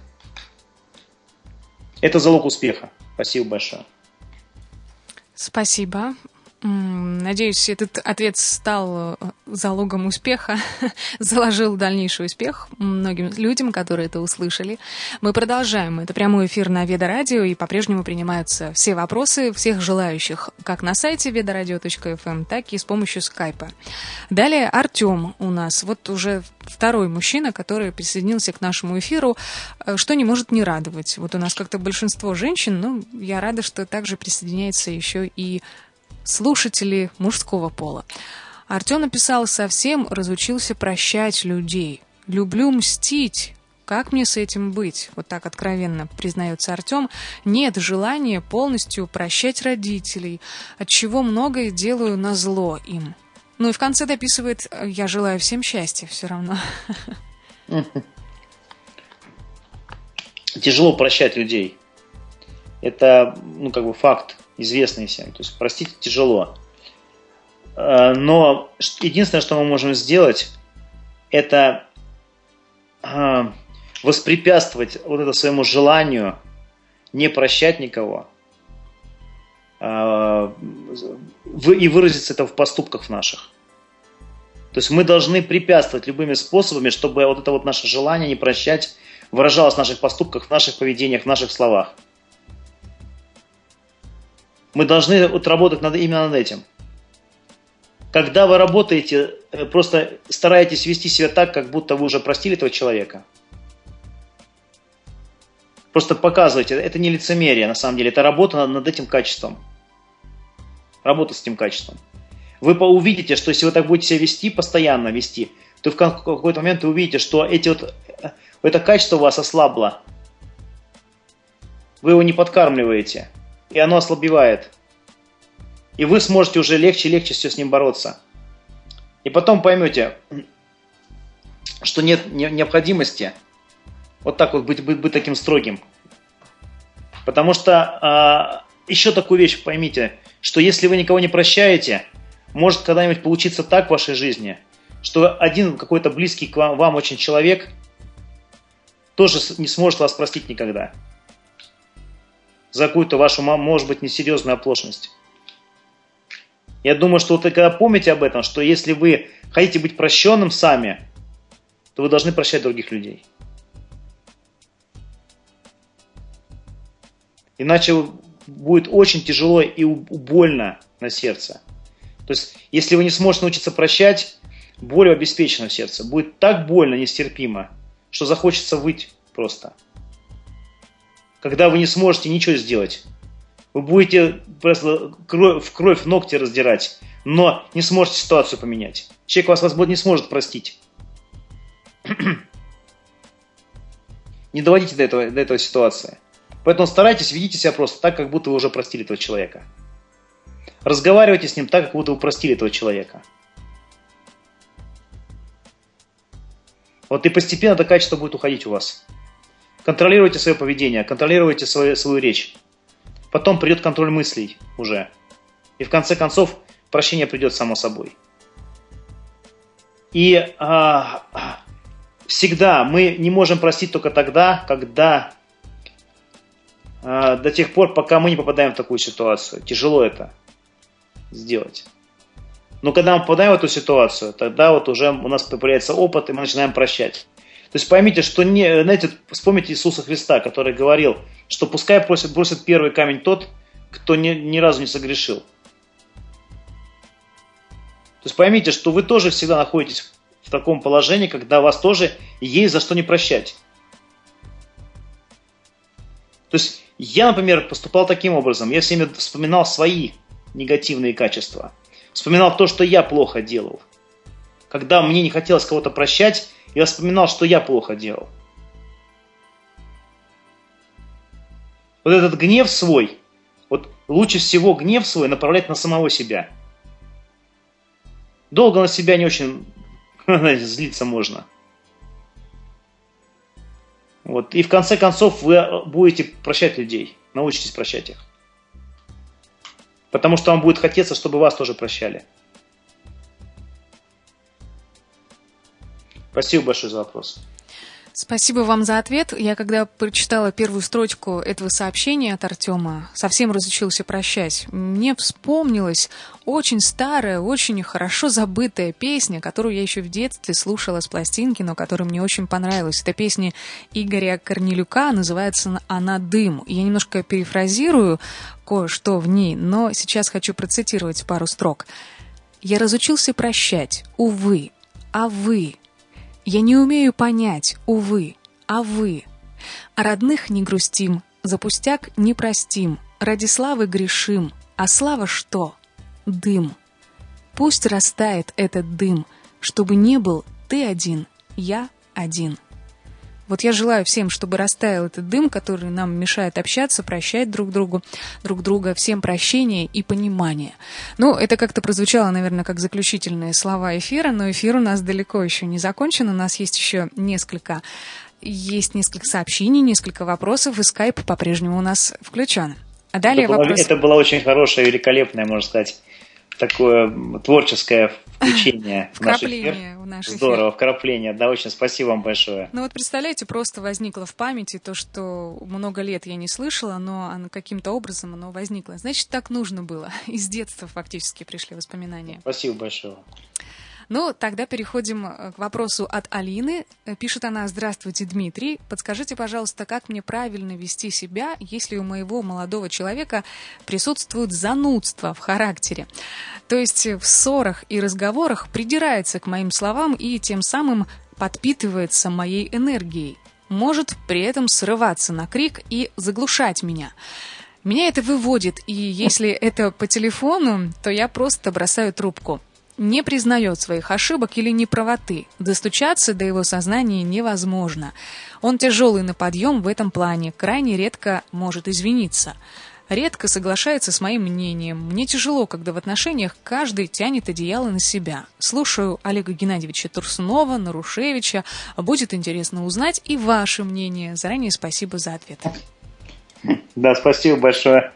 Это залог успеха. Спасибо большое. Спасибо. Надеюсь, этот ответ стал залогом успеха, заложил дальнейший успех многим людям, которые это услышали. Мы продолжаем. Это прямой эфир на Веда Радио, и по-прежнему принимаются все вопросы всех желающих, как на сайте ведарадио точка эф эм, так и с помощью скайпа. Далее Артем у нас, вот уже второй мужчина, который присоединился к нашему эфиру, что не может не радовать. Вот у нас как-то большинство женщин, но я рада, что также присоединяется еще и слушатели мужского пола. Артем написал: совсем разучился прощать людей. Люблю мстить. Как мне с этим быть? Вот так откровенно признается Артем. Нет желания полностью прощать родителей, отчего многое делаю назло им. Ну и в конце дописывает: я желаю всем счастья все равно. Тяжело прощать людей. Это, ну, как бы факт, известный всем. То есть простить тяжело. Но единственное, что мы можем сделать, это воспрепятствовать вот это своему желанию не прощать никого и выразиться это в поступках наших. То есть мы должны препятствовать любыми способами, чтобы вот это вот наше желание не прощать выражалось в наших поступках, в наших поведениях, в наших словах. Мы должны вот работать над, именно над этим. Когда вы работаете, просто стараетесь вести себя так, как будто вы уже простили этого человека. Просто показывайте, это не лицемерие на самом деле, это работа над, над этим качеством. Работа с этим качеством. Вы увидите, что если вы так будете себя вести, постоянно вести, то в какой-то момент вы увидите, что эти вот, это качество у вас ослабло. Вы его не подкармливаете, и оно ослабевает. И вы сможете уже легче и легче все с ним бороться. И потом поймете, что нет необходимости вот так вот быть, быть, быть таким строгим. Потому что э, еще такую вещь поймите, что если вы никого не прощаете, может когда-нибудь получиться так в вашей жизни, что один какой-то близкий к вам, вам очень человек тоже не сможет вас простить никогда. За какую-то вашу, может быть, несерьезную оплошность. Я думаю, что вот вы когда помните об этом, что если вы хотите быть прощенным сами, то вы должны прощать других людей. Иначе будет очень тяжело и больно на сердце. То есть, если вы не сможете научиться прощать, боль обеспечена в сердце. Будет так больно, нестерпимо, что захочется выть просто. Когда вы не сможете ничего сделать. Вы будете просто в кровь ногти раздирать, но не сможете ситуацию поменять. Человек вас, вас не сможет простить. Не доводите до этого, до этой ситуации. Поэтому старайтесь, ведите себя просто так, как будто вы уже простили этого человека. Разговаривайте с ним так, как будто вы простили этого человека. Вот и постепенно это качество будет уходить у вас. Контролируйте свое поведение, контролируйте свою, свою речь. Потом придет контроль мыслей уже. И в конце концов прощение придет само собой. И а, всегда мы не можем простить только тогда, когда а, до тех пор, пока мы не попадаем в такую ситуацию. Тяжело это сделать. Но когда мы попадаем в эту ситуацию, тогда вот уже у нас появляется опыт, и мы начинаем прощать. То есть поймите, что не, знаете, вспомните Иисуса Христа, который говорил, что пускай бросит, бросит первый камень тот, кто ни, ни разу не согрешил. То есть поймите, что вы тоже всегда находитесь в таком положении, когда вас тоже есть за что не прощать. То есть я, например, поступал таким образом. Я всеми вспоминал свои негативные качества. Вспоминал то, что я плохо делал. Когда мне не хотелось кого-то прощать, я вспоминал, что я плохо делал. Вот этот гнев свой, вот лучше всего гнев свой направлять на самого себя. Долго на себя не очень злиться можно. Вот. И в конце концов вы будете прощать людей. Научитесь прощать их. Потому что вам будет хотеться, чтобы вас тоже прощали. Спасибо большое за вопрос. Спасибо вам за ответ. Я когда прочитала первую строчку этого сообщения от Артема, совсем разучился прощать, мне вспомнилась очень старая, очень хорошо забытая песня, которую я еще в детстве слушала с пластинки, но которая мне очень понравилась. Это песня Игоря Корнелюка, называется она «Дым». Я немножко перефразирую кое-что в ней, но сейчас хочу процитировать пару строк. «Я разучился прощать, увы, а вы... Я не умею понять, увы, а вы. О родных не грустим, за пустяк не простим, ради славы грешим, а слава что? дым. Пусть растает этот дым, чтобы не был ты один, я один. Вот я желаю всем, чтобы растаял этот дым, который нам мешает общаться, прощать друг другу, друг друга, всем прощения и понимания. Ну, это как-то прозвучало, наверное, как заключительные слова эфира, но эфир у нас далеко еще не закончен, у нас есть еще несколько, есть несколько сообщений, несколько вопросов, и скайп по-прежнему у нас включен. А далее это, вопрос... было, это было очень хорошее, великолепное, можно сказать, такое творческое включение в наш эфир. В наш эфир. Здорово, вкрапление. Да, очень спасибо вам большое. Ну вот представляете, просто возникло в памяти то, что много лет я не слышала, но оно каким-то образом оно возникло. Значит, так нужно было. Из детства фактически пришли воспоминания. Спасибо большое. Ну, тогда переходим к вопросу от Алины. Пишет она: «Здравствуйте, Дмитрий. Подскажите, пожалуйста, как мне правильно вести себя, если у моего молодого человека присутствует занудство в характере? То есть в ссорах и разговорах придирается к моим словам и тем самым подпитывается моей энергией. Может при этом срываться на крик и заглушать меня. Меня это выводит, и если это по телефону, то я просто бросаю трубку. Не признает своих ошибок или неправоты. Достучаться до его сознания невозможно. Он тяжелый на подъем в этом плане, крайне редко может извиниться. Редко соглашается с моим мнением. Мне тяжело, когда в отношениях каждый тянет одеяло на себя. Слушаю Олега Геннадьевича Турсунова, Нарушевича. Будет интересно узнать и ваше мнение. Заранее спасибо за ответ». Да, спасибо большое.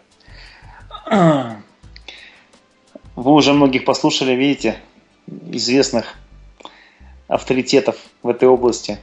Вы уже многих послушали, видите, известных авторитетов в этой области.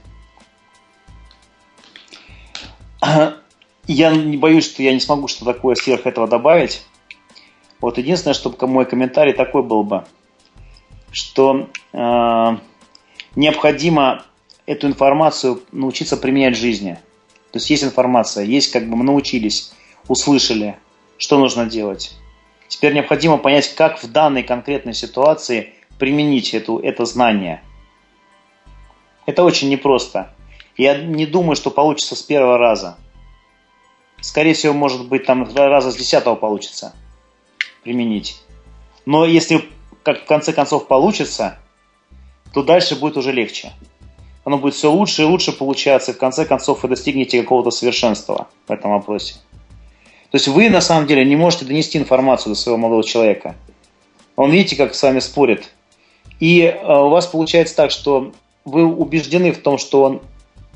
Я не боюсь, что я не смогу что-то такое сверх этого добавить. Вот единственное, что мой комментарий такой был бы, что э, необходимо эту информацию научиться применять в жизни. То есть есть информация, есть как бы мы научились, услышали, что нужно делать. Теперь необходимо понять, как в данной конкретной ситуации применить эту, это знание. Это очень непросто. Я не думаю, что получится с первого раза. Скорее всего, может быть, там раза с десятого получится применить. Но если как в конце концов получится, то дальше будет уже легче. Оно будет все лучше и лучше получаться, и в конце концов вы достигнете какого-то совершенства в этом вопросе. То есть вы на самом деле не можете донести информацию до своего молодого человека. Он, видите, как с вами спорит. И э, у вас получается так, что вы убеждены в том, что он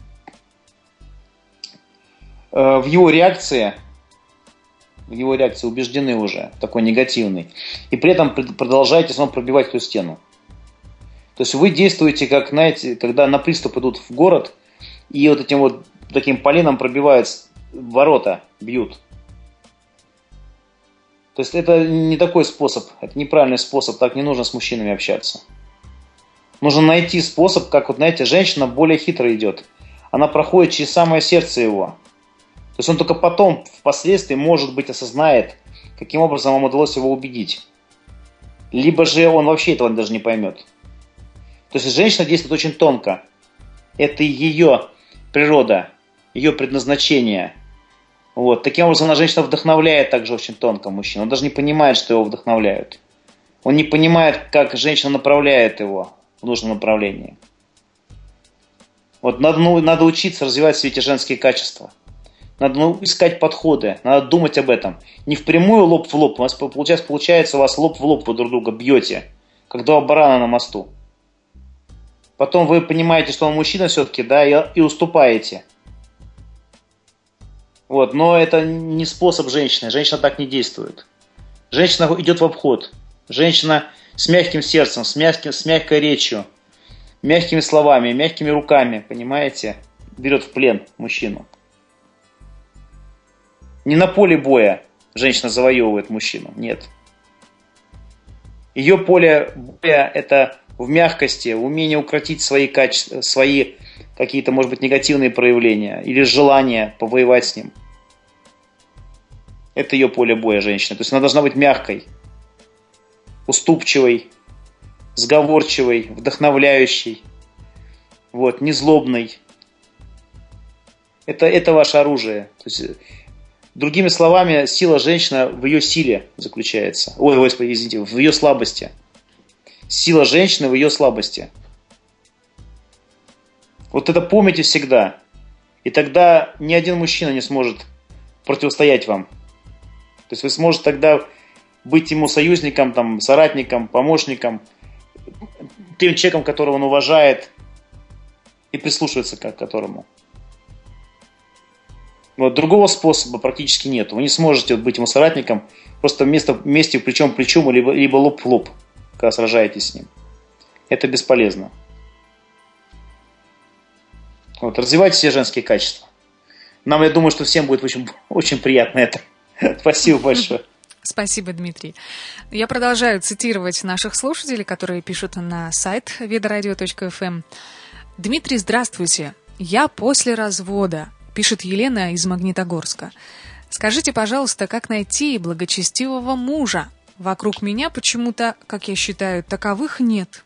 э, в его реакции, в его реакции убеждены уже, такой негативный. И при этом продолжаете снова пробивать эту стену. То есть вы действуете, как, знаете, когда на приступ идут в город, и вот этим вот таким поленом пробивают ворота, бьют. То есть это не такой способ, это неправильный способ, так не нужно с мужчинами общаться. Нужно найти способ, как вот, знаете, женщина более хитро идет. Она проходит через самое сердце его. То есть он только потом, впоследствии, может быть, осознает, каким образом вам удалось его убедить. Либо же он вообще этого даже не поймет. То есть женщина действует очень тонко. Это ее природа, ее предназначение. Вот. Таким образом, она, женщина, вдохновляет также очень тонко мужчину. Он даже не понимает, что его вдохновляют. Он не понимает, как женщина направляет его в нужном направлении. Вот надо, ну, надо учиться развивать все эти женские качества. Надо ну, искать подходы, надо думать об этом. Не впрямую лоб в лоб. У вас получается, получается, у вас лоб в лоб вы друг друга бьете, как два барана на мосту. Потом вы понимаете, что он мужчина все-таки, да, и, и уступаете. Вот, но это не способ женщины. Женщина так не действует. Женщина идет в обход. Женщина с мягким сердцем, с, мягким, с мягкой речью, мягкими словами, мягкими руками, понимаете, берет в плен мужчину. Не на поле боя женщина завоевывает мужчину, нет. Ее поле боя – это в мягкости, в умении укротить свои качества, свои какие-то, может быть, негативные проявления или желание повоевать с ним. Это ее поле боя женщины. То есть она должна быть мягкой, уступчивой, сговорчивой, вдохновляющей, вот, незлобной. Это, это ваше оружие. То есть Другими словами, сила женщины в ее силе заключается. Ой, господи, извините, в ее слабости. Сила женщины в ее слабости. Вот это помните всегда. И тогда ни один мужчина не сможет противостоять вам. То есть вы сможете тогда быть ему союзником, там, соратником, помощником, тем человеком, которого он уважает и прислушивается к которому. Вот, другого способа практически нет. Вы не сможете быть ему соратником просто вместо, вместе плечом к плечу, либо, либо лоб в лоб, когда сражаетесь с ним. Это бесполезно. Вот, развивайте все женские качества. Нам, я думаю, что всем будет очень, очень приятно это. Спасибо большое. Спасибо, Дмитрий. Я продолжаю цитировать наших слушателей, которые пишут на сайт ведарадио точка эф эм. Дмитрий, здравствуйте. Я после развода, пишет Елена из Магнитогорска. Скажите, пожалуйста, как найти благочестивого мужа? Вокруг меня почему-то, как я считаю, таковых нет.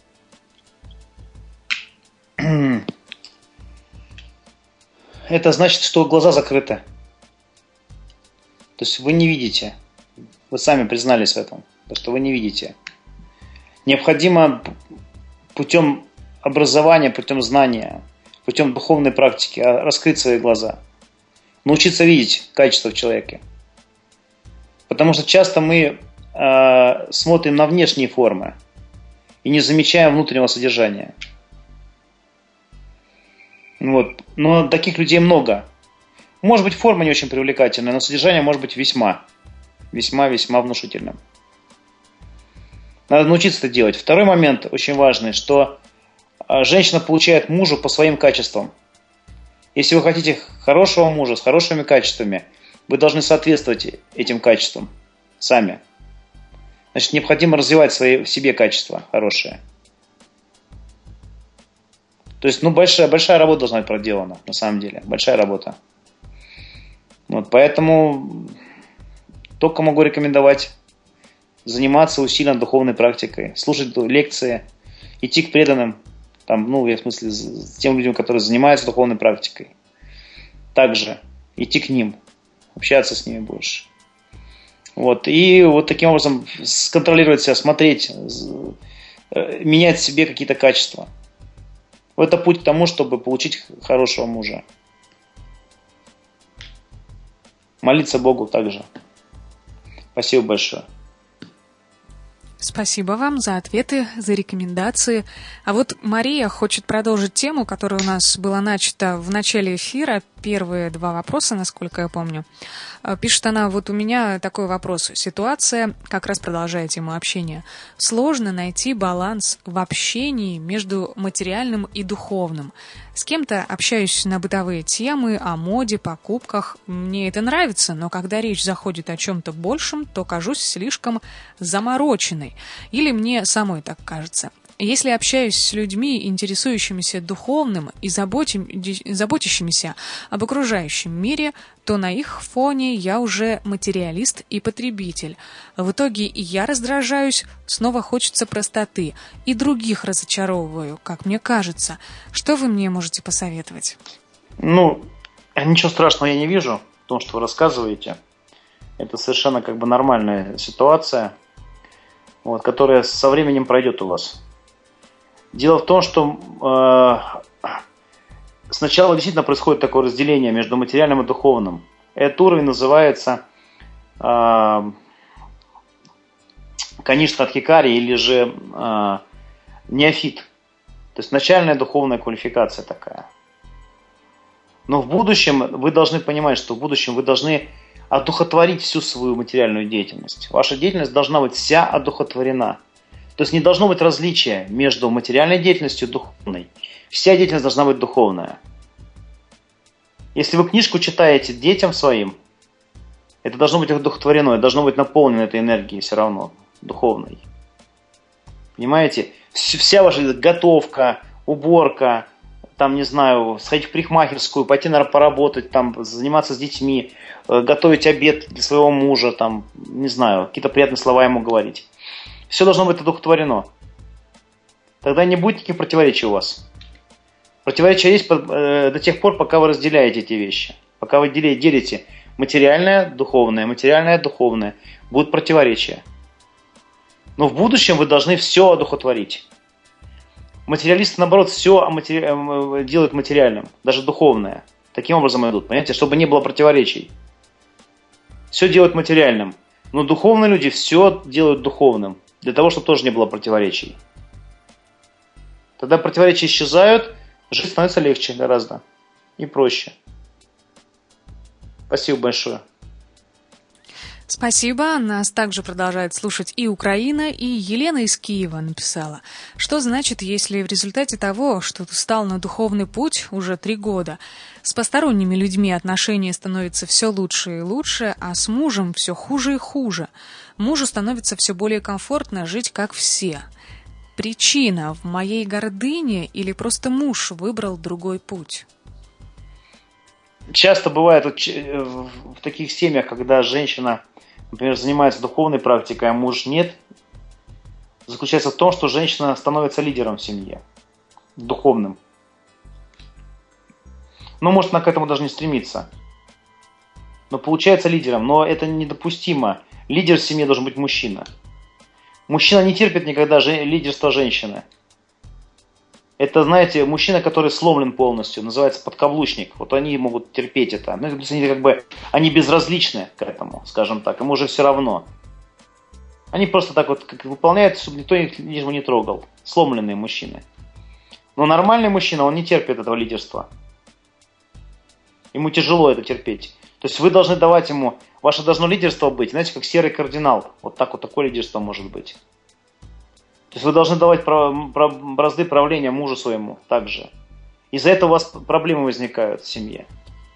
Это значит, что глаза закрыты. То есть вы не видите. Вы сами признались в этом, что вы не видите. Необходимо путем образования, путем знания, путем духовной практики раскрыть свои глаза. Научиться видеть качество в человеке. Потому что часто мы э, смотрим на внешние формы и не замечаем внутреннего содержания. Вот. Но таких людей много. Может быть, форма не очень привлекательная, но содержание может быть весьма, весьма-весьма внушительным. Надо научиться это делать. Второй момент очень важный, что женщина получает мужа по своим качествам. Если вы хотите хорошего мужа с хорошими качествами, вы должны соответствовать этим качествам сами. Значит, необходимо развивать свои, в себе качества хорошие. То есть, ну, большая, большая работа должна быть проделана, на самом деле. Большая работа. Вот, поэтому только могу рекомендовать заниматься усиленно духовной практикой, слушать лекции, идти к преданным, там, ну, в смысле, тем людям, которые занимаются духовной практикой. Также идти к ним, общаться с ними больше. Вот, и вот таким образом сконтролировать себя, смотреть, менять в себе какие-то качества. Это путь к тому, чтобы получить хорошего мужа. Молиться Богу также. Спасибо большое. Спасибо вам за ответы, за рекомендации. А вот Мария хочет продолжить тему, которая у нас была начата в начале эфира. Первые два вопроса, насколько я помню. Пишет она, вот у меня такой вопрос. Ситуация, как раз продолжая тему общения. Сложно найти баланс в общении между материальным и духовным. С кем-то общаюсь на бытовые темы, о моде, покупках. Мне это нравится, но когда речь заходит о чем-то большем, то кажусь слишком замороченной. Или мне самой так кажется. Если общаюсь с людьми, интересующимися духовным и заботящимися об окружающем мире, то на их фоне я уже материалист и потребитель. В итоге и я раздражаюсь, снова хочется простоты, и других разочаровываю, как мне кажется. Что вы мне можете посоветовать? Ну, ничего страшного я не вижу в том, что вы рассказываете. Это совершенно как бы нормальная ситуация, вот, которая со временем пройдет у вас. Дело в том, что э, сначала действительно происходит такое разделение между материальным и духовным. Этот уровень называется э, Каништа Адхикари или же э, неофит. То есть начальная духовная квалификация такая. Но в будущем вы должны понимать, что в будущем вы должны одухотворить всю свою материальную деятельность. Ваша деятельность должна быть вся одухотворена. То есть не должно быть различия между материальной деятельностью и духовной. Вся деятельность должна быть духовная. Если вы книжку читаете детям своим, это должно быть одухотворено, это должно быть наполнено этой энергией все равно, духовной. Понимаете? Вся ваша готовка, уборка, там, не знаю, сходить в парикмахерскую, пойти, наверное, поработать, там, заниматься с детьми, готовить обед для своего мужа, там, не знаю, какие-то приятные слова ему говорить. Все должно быть одухотворено. Тогда не будет никаких противоречий у вас. Противоречия есть до тех пор, пока вы разделяете эти вещи. Пока вы делите материальное, духовное, материальное, духовное. Будут противоречия. Но в будущем вы должны все одухотворить. Материалисты, наоборот, все матери... делают материальным, даже духовное. Таким образом идут, понимаете, чтобы не было противоречий. Все делают материальным. Но духовные люди все делают духовным, для того, чтобы тоже не было противоречий. Тогда противоречия исчезают, жить становится легче гораздо и проще. Спасибо большое. Спасибо. Нас также продолжает слушать и Украина, и Елена из Киева написала. Что значит, если в результате того, что ты стал на духовный путь уже три года, с посторонними людьми отношения становятся все лучше и лучше, а с мужем все хуже и хуже? Мужу становится все более комфортно жить как все. Причина в моей гордыне или просто муж выбрал другой путь? Часто бывает в таких семьях, когда женщина, например, занимается духовной практикой, а муж нет, заключается в том, что женщина становится лидером в семье, духовным. Ну, может, она к этому даже не стремится. Но получается лидером, но это недопустимо. Лидер в семье должен быть мужчина. Мужчина не терпит никогда лидерство женщины. Это, знаете, мужчина, который сломлен полностью, называется подкаблучник. Вот они могут терпеть это. Ну, они как бы, они безразличны к этому, скажем так. Им уже все равно. Они просто так вот как выполняют, чтобы никто их лишь бы не трогал. Сломленные мужчины. Но нормальный мужчина, он не терпит этого лидерства. Ему тяжело это терпеть. То есть вы должны давать ему, ваше должно лидерство быть, знаете, как серый кардинал. Вот так вот такое лидерство может быть. То есть вы должны давать бразды правления мужу своему также. Из-за этого у вас проблемы возникают в семье.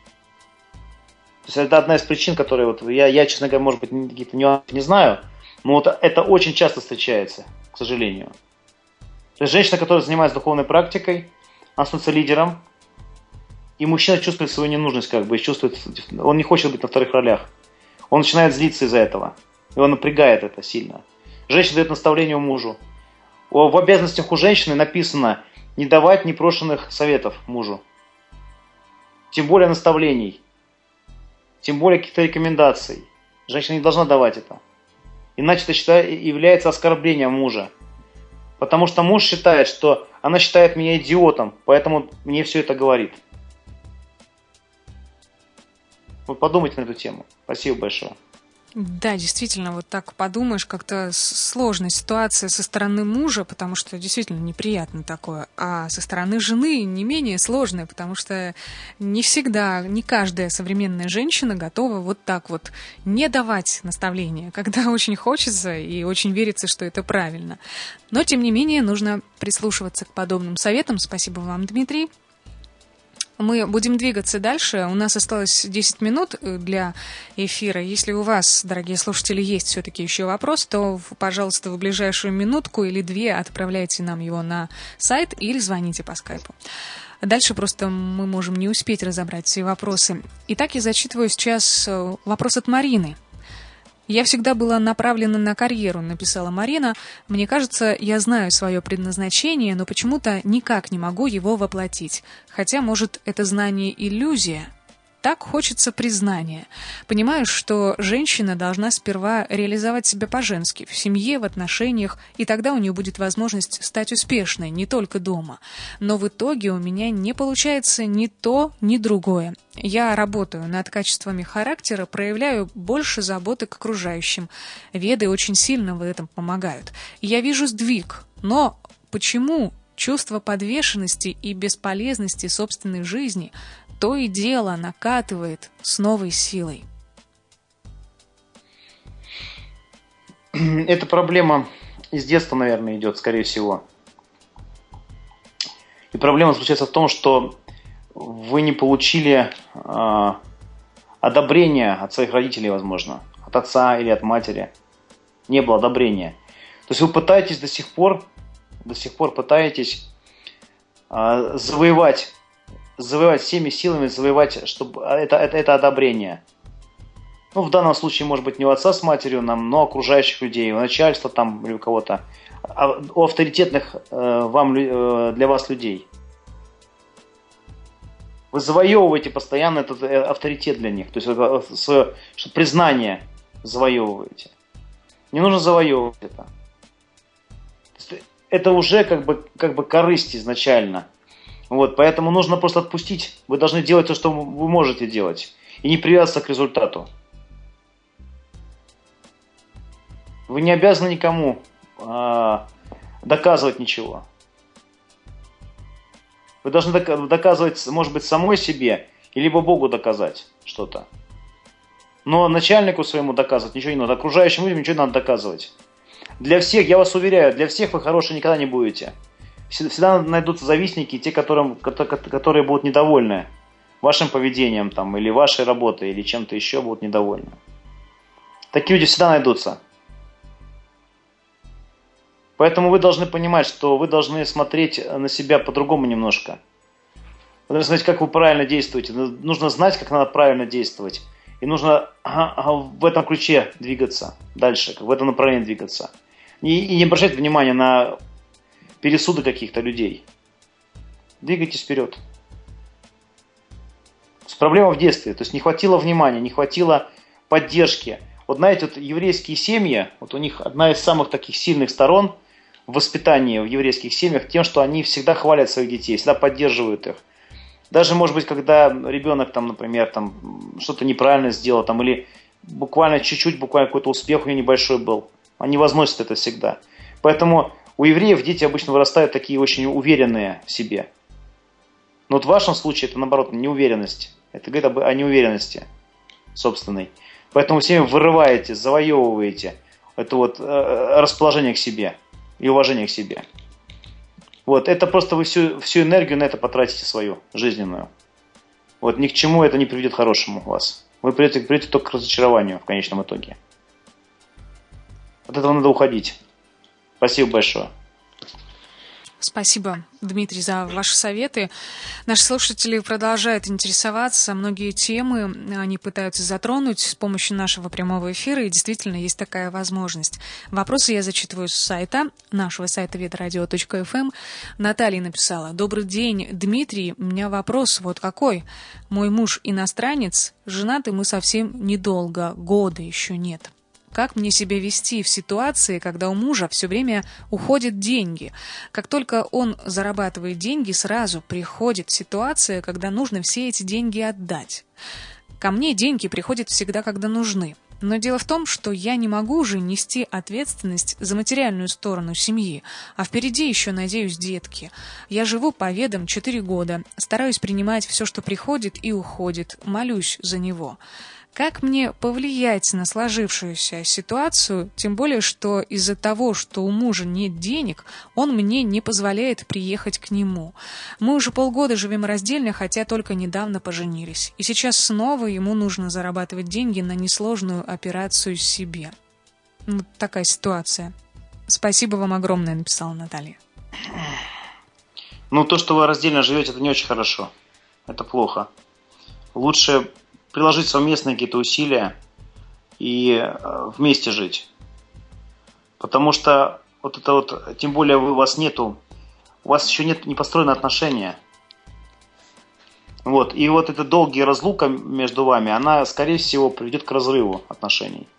То есть это одна из причин, которые вот я, я честно говоря, может быть, какие-то нюансы не знаю, но вот это очень часто встречается, к сожалению. То есть женщина, которая занимается духовной практикой, она становится лидером, и мужчина чувствует свою ненужность, как бы, и чувствует, он не хочет быть на вторых ролях. Он начинает злиться из-за этого. Его напрягает это сильно. Женщина дает наставление мужу. В обязанностях у женщины написано не давать непрошенных советов мужу. Тем более наставлений. Тем более каких-то рекомендаций. Женщина не должна давать это. Иначе это считается, является оскорблением мужа. Потому что муж считает, что она считает меня идиотом, поэтому мне все это говорит. Вы подумайте на эту тему. Спасибо большое. Да, действительно, вот так подумаешь, как-то сложная ситуация со стороны мужа, потому что действительно неприятно такое, а со стороны жены не менее сложная, потому что не всегда, не каждая современная женщина готова вот так вот не давать наставления, когда очень хочется и очень верится, что это правильно. Но, тем не менее, нужно прислушиваться к подобным советам. Спасибо вам, Дмитрий. Мы будем двигаться дальше. У нас осталось десять минут для эфира. Если у вас, дорогие слушатели, есть все-таки еще вопрос, то, пожалуйста, в ближайшую минутку или две отправляйте нам его на сайт или звоните по скайпу. Дальше просто мы можем не успеть разобрать все вопросы. Итак, я зачитываю сейчас вопрос от Марины. «Я всегда была направлена на карьеру», — написала Марина. «Мне кажется, я знаю свое предназначение, но почему-то никак не могу его воплотить. Хотя, может, это знание иллюзия? Так хочется признания. Понимаю, что женщина должна сперва реализовать себя по-женски, в семье, в отношениях, и тогда у нее будет возможность стать успешной, не только дома. Но в итоге у меня не получается ни то, ни другое. Я работаю над качествами характера, проявляю больше заботы к окружающим. Веды очень сильно в этом помогают. Я вижу сдвиг, но почему чувство подвешенности и бесполезности собственной жизни то и дело накатывает с новой силой?» Эта проблема из детства, наверное, идет, скорее всего. И проблема заключается в том, что вы не получили э, одобрения от своих родителей, возможно, от отца или от матери. Не было одобрения. То есть вы пытаетесь до сих пор, до сих пор пытаетесь э, завоевать завоевать всеми силами, завоевать, чтобы это, это, это одобрение. Ну, в данном случае, может быть, не у отца с матерью, нам, но окружающих людей, у начальства там или у кого-то, а у авторитетных э, вам, э, для вас людей. Вы завоевываете постоянно этот авторитет для них. То есть свое, что признание завоевываете. Не нужно завоевывать это. Это уже как бы, как бы корысть изначально. Вот, поэтому нужно просто отпустить. Вы должны делать то, что вы можете делать. И не привязываться к результату. Вы не обязаны никому э, доказывать ничего. Вы должны доказывать, может быть, самой себе, либо Богу доказать что-то. Но начальнику своему доказывать ничего не надо. Окружающим людям ничего не надо доказывать. Для всех, я вас уверяю, для всех вы хорошие никогда не будете. Всегда найдутся завистники, те, которым, которые будут недовольны вашим поведением там, или вашей работой, или чем-то еще будут недовольны. Такие люди всегда найдутся. Поэтому вы должны понимать, что вы должны смотреть на себя по-другому немножко. Вы должны знать, как вы правильно действуете. Нужно знать, как надо правильно действовать. И нужно в этом ключе двигаться дальше, в этом направлении двигаться. И, и не обращать внимания на пересуды каких-то людей. Двигайтесь вперед. Проблема в детстве. То есть не хватило внимания, не хватило поддержки. Вот знаете, вот еврейские семьи, вот у них одна из самых таких сильных сторон в воспитании в еврейских семьях тем, что они всегда хвалят своих детей, всегда поддерживают их. Даже, может быть, когда ребенок, там, например, там, что-то неправильно сделал, там, или буквально чуть-чуть, буквально какой-то успех у него небольшой был, они возносят это всегда. Поэтому у евреев дети обычно вырастают такие очень уверенные в себе. Но вот в вашем случае это, наоборот, неуверенность. Это говорит об, о неуверенности собственной. Поэтому вы все вырываете, завоевываете это вот э, расположение к себе и уважение к себе. Вот, это просто вы всю, всю энергию на это потратите свою, жизненную. Вот, ни к чему это не приведет хорошему вас. Вы придете, придете только к разочарованию в конечном итоге. От этого надо уходить. Спасибо большое. Спасибо, Дмитрий, за ваши советы. Наши слушатели продолжают интересоваться. Многие темы они пытаются затронуть с помощью нашего прямого эфира, и действительно есть такая возможность. Вопросы я зачитываю с сайта, нашего сайта ветрадио точка эф эм. Наталья написала: «Добрый день, Дмитрий. У меня вопрос вот какой. Мой муж иностранец, женаты мы совсем недолго, года еще нет. Как мне себя вести в ситуации, когда у мужа все время уходят деньги? Как только он зарабатывает деньги, сразу приходит ситуация, когда нужно все эти деньги отдать. Ко мне деньги приходят всегда, когда нужны. Но дело в том, что я не могу уже нести ответственность за материальную сторону семьи, а впереди еще, надеюсь, детки. Я живу по ведам четыре года, стараюсь принимать все, что приходит и уходит, молюсь за него». Как мне повлиять на сложившуюся ситуацию, тем более, что из-за того, что у мужа нет денег, он мне не позволяет приехать к нему. Мы уже полгода живем раздельно, хотя только недавно поженились. И сейчас снова ему нужно зарабатывать деньги на несложную операцию себе. Вот такая ситуация. Спасибо вам огромное, написала Наталья. Ну, то, что вы раздельно живете, это не очень хорошо. Это плохо. Лучше приложить совместные какие-то усилия и э, вместе жить. Потому что вот это вот, тем более у вас нету, у вас еще нет, не построены отношения. Вот. И вот эта долгая разлука между вами, она, скорее всего, приведет к разрыву отношений.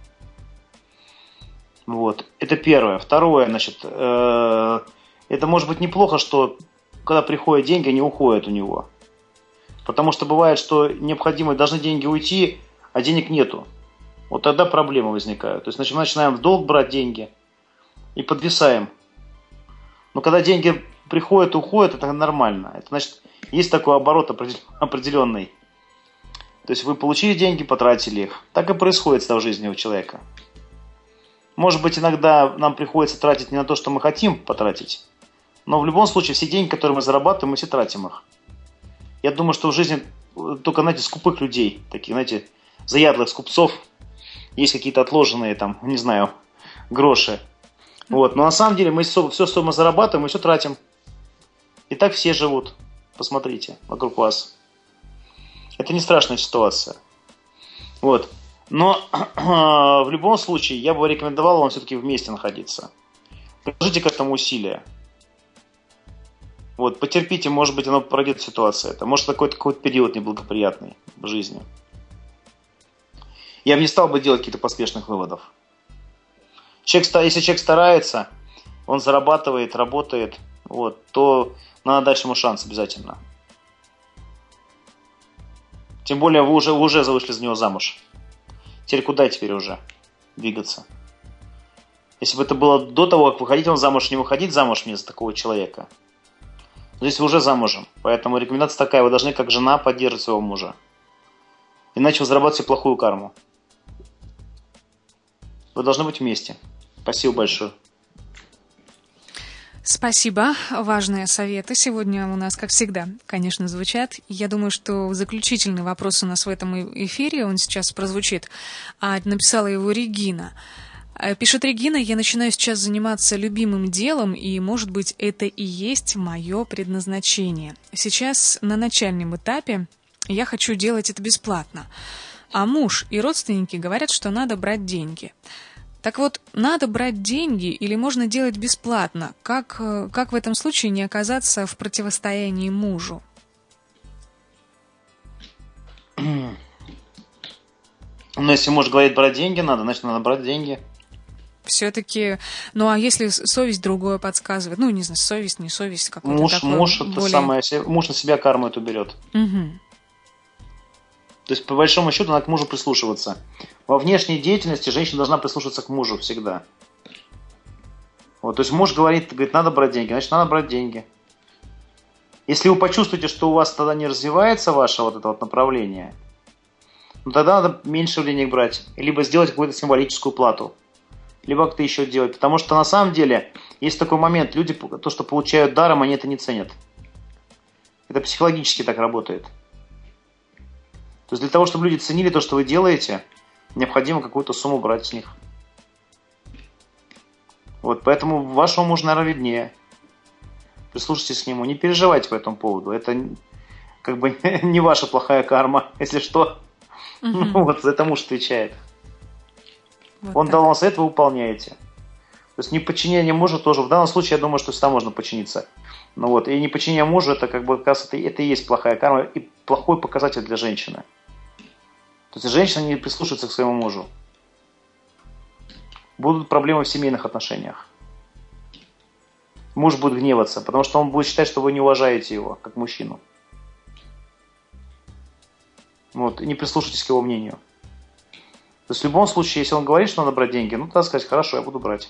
Вот. Это первое. Второе, значит, э, это может быть неплохо, что когда приходят деньги, они уходят у него. Потому что бывает, что необходимо, должны деньги уйти, а денег нету. Вот тогда проблемы возникают. То есть мы начинаем в долг брать деньги и подвисаем. Но когда деньги приходят и уходят, это нормально. Это значит, есть такой оборот определенный. То есть вы получили деньги, потратили их. Так и происходит всегда в жизни у человека. Может быть, иногда нам приходится тратить не на то, что мы хотим потратить. Но в любом случае все деньги, которые мы зарабатываем, мы все тратим их. Я думаю, что в жизни только, знаете, скупых людей, таких, знаете, заядлых скупцов, есть какие-то отложенные там, не знаю, гроши. Вот. Но на самом деле мы все, все, что мы зарабатываем, мы все тратим. И так все живут. Посмотрите вокруг вас. Это не страшная ситуация. Вот. Но в любом случае я бы рекомендовал вам все-таки вместе находиться. Приложите к этому усилия. Вот, потерпите, может быть, оно пройдет ситуация. Это может какой-то какой-то период неблагоприятный в жизни. Я бы не стал бы делать каких-то поспешных выводов. Человек, если человек старается, он зарабатывает, работает, вот, то надо дать ему шанс обязательно. Тем более вы уже, вы уже вышли за него замуж. Теперь куда теперь уже двигаться? Если бы это было до того, как выходить вам замуж, не выходить замуж мне за такого человека. Но здесь вы уже замужем. Поэтому рекомендация такая: вы должны как жена поддерживать своего мужа. Иначе вы зарабатываете плохую карму. Вы должны быть вместе. Спасибо большое. Спасибо. Важные советы сегодня у нас, как всегда, конечно, звучат. Я думаю, что заключительный вопрос у нас в этом эфире, он сейчас прозвучит. А написала его Регина. Пишет Регина: я начинаю сейчас заниматься любимым делом, и, может быть, это и есть мое предназначение. Сейчас на начальном этапе я хочу делать это бесплатно. А муж и родственники говорят, что надо брать деньги. Так вот, надо брать деньги или можно делать бесплатно? Как, как в этом случае не оказаться в противостоянии мужу? Ну, если муж говорит брать деньги надо, значит, надо брать деньги. Все-таки, ну а если совесть другое подсказывает? Ну, не знаю, совесть, не совесть, какой-то муж, такой муж, более... это самое, муж на себя карму эту берет. Угу. То есть, по большому счету, надо к мужу прислушиваться. Во внешней деятельности женщина должна прислушиваться к мужу всегда. Вот, то есть муж говорит, говорит, надо брать деньги, значит, надо брать деньги. Если вы почувствуете, что у вас тогда не развивается ваше вот это вот направление, ну тогда надо меньше денег брать. Либо сделать какую-то символическую плату. Либо как-то еще делать. Потому что на самом деле есть такой момент. Люди то, что получают даром, они это не ценят. Это психологически так работает. То есть для того, чтобы люди ценили то, что вы делаете, необходимо какую-то сумму брать с них. Вот, поэтому вашему мужу, наверное, виднее. Прислушайтесь к нему, не переживайте по этому поводу. Это как бы не ваша плохая карма, если что. Mm-hmm. Вот за это муж отвечает. Вот Он так. дал вам совет, вы выполняете. То есть неподчинение мужу тоже. В данном случае я думаю, что всегда можно подчиниться. Ну вот, и неподчинение мужу, это как бы как раз это, это и есть плохая карма и плохой показатель для женщины. То есть женщина не прислушивается к своему мужу. Будут проблемы в семейных отношениях. Муж будет гневаться, потому что он будет считать, что вы не уважаете его, как мужчину. Вот, и не прислушайтесь к его мнению. То есть в любом случае, если он говорит, что надо брать деньги, ну тогда сказать, хорошо, я буду брать.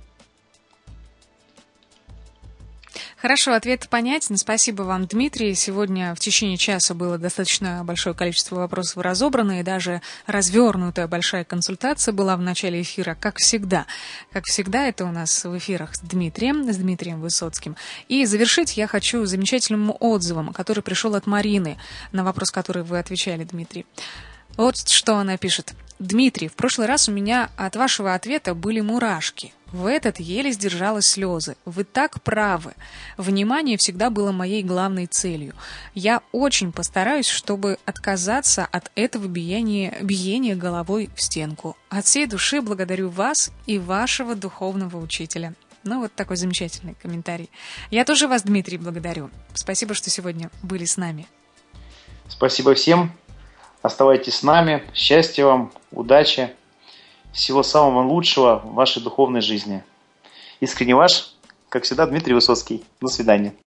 Хорошо, ответ понятен. Спасибо вам, Дмитрий. Сегодня в течение часа было достаточно большое количество вопросов разобрано, и даже развернутая большая консультация была в начале эфира, как всегда. Как всегда, это у нас в эфирах с Дмитрием, с Дмитрием Высоцким. И завершить я хочу замечательным отзывом, который пришел от Марины на вопрос, который вы отвечали, Дмитрий. Вот что она пишет. Дмитрий, в прошлый раз у меня от вашего ответа были мурашки. В этот еле сдержала слезы. Вы так правы. Внимание всегда было моей главной целью. Я очень постараюсь, чтобы отказаться от этого биения, биения головой в стенку. От всей души благодарю вас и вашего духовного учителя. Ну, вот такой замечательный комментарий. Я тоже вас, Дмитрий, благодарю. Спасибо, что сегодня были с нами. Спасибо всем. Оставайтесь с нами. Счастья вам, удачи. Всего самого лучшего в вашей духовной жизни. Искренне ваш, как всегда, Дмитрий Высоцкий. До свидания.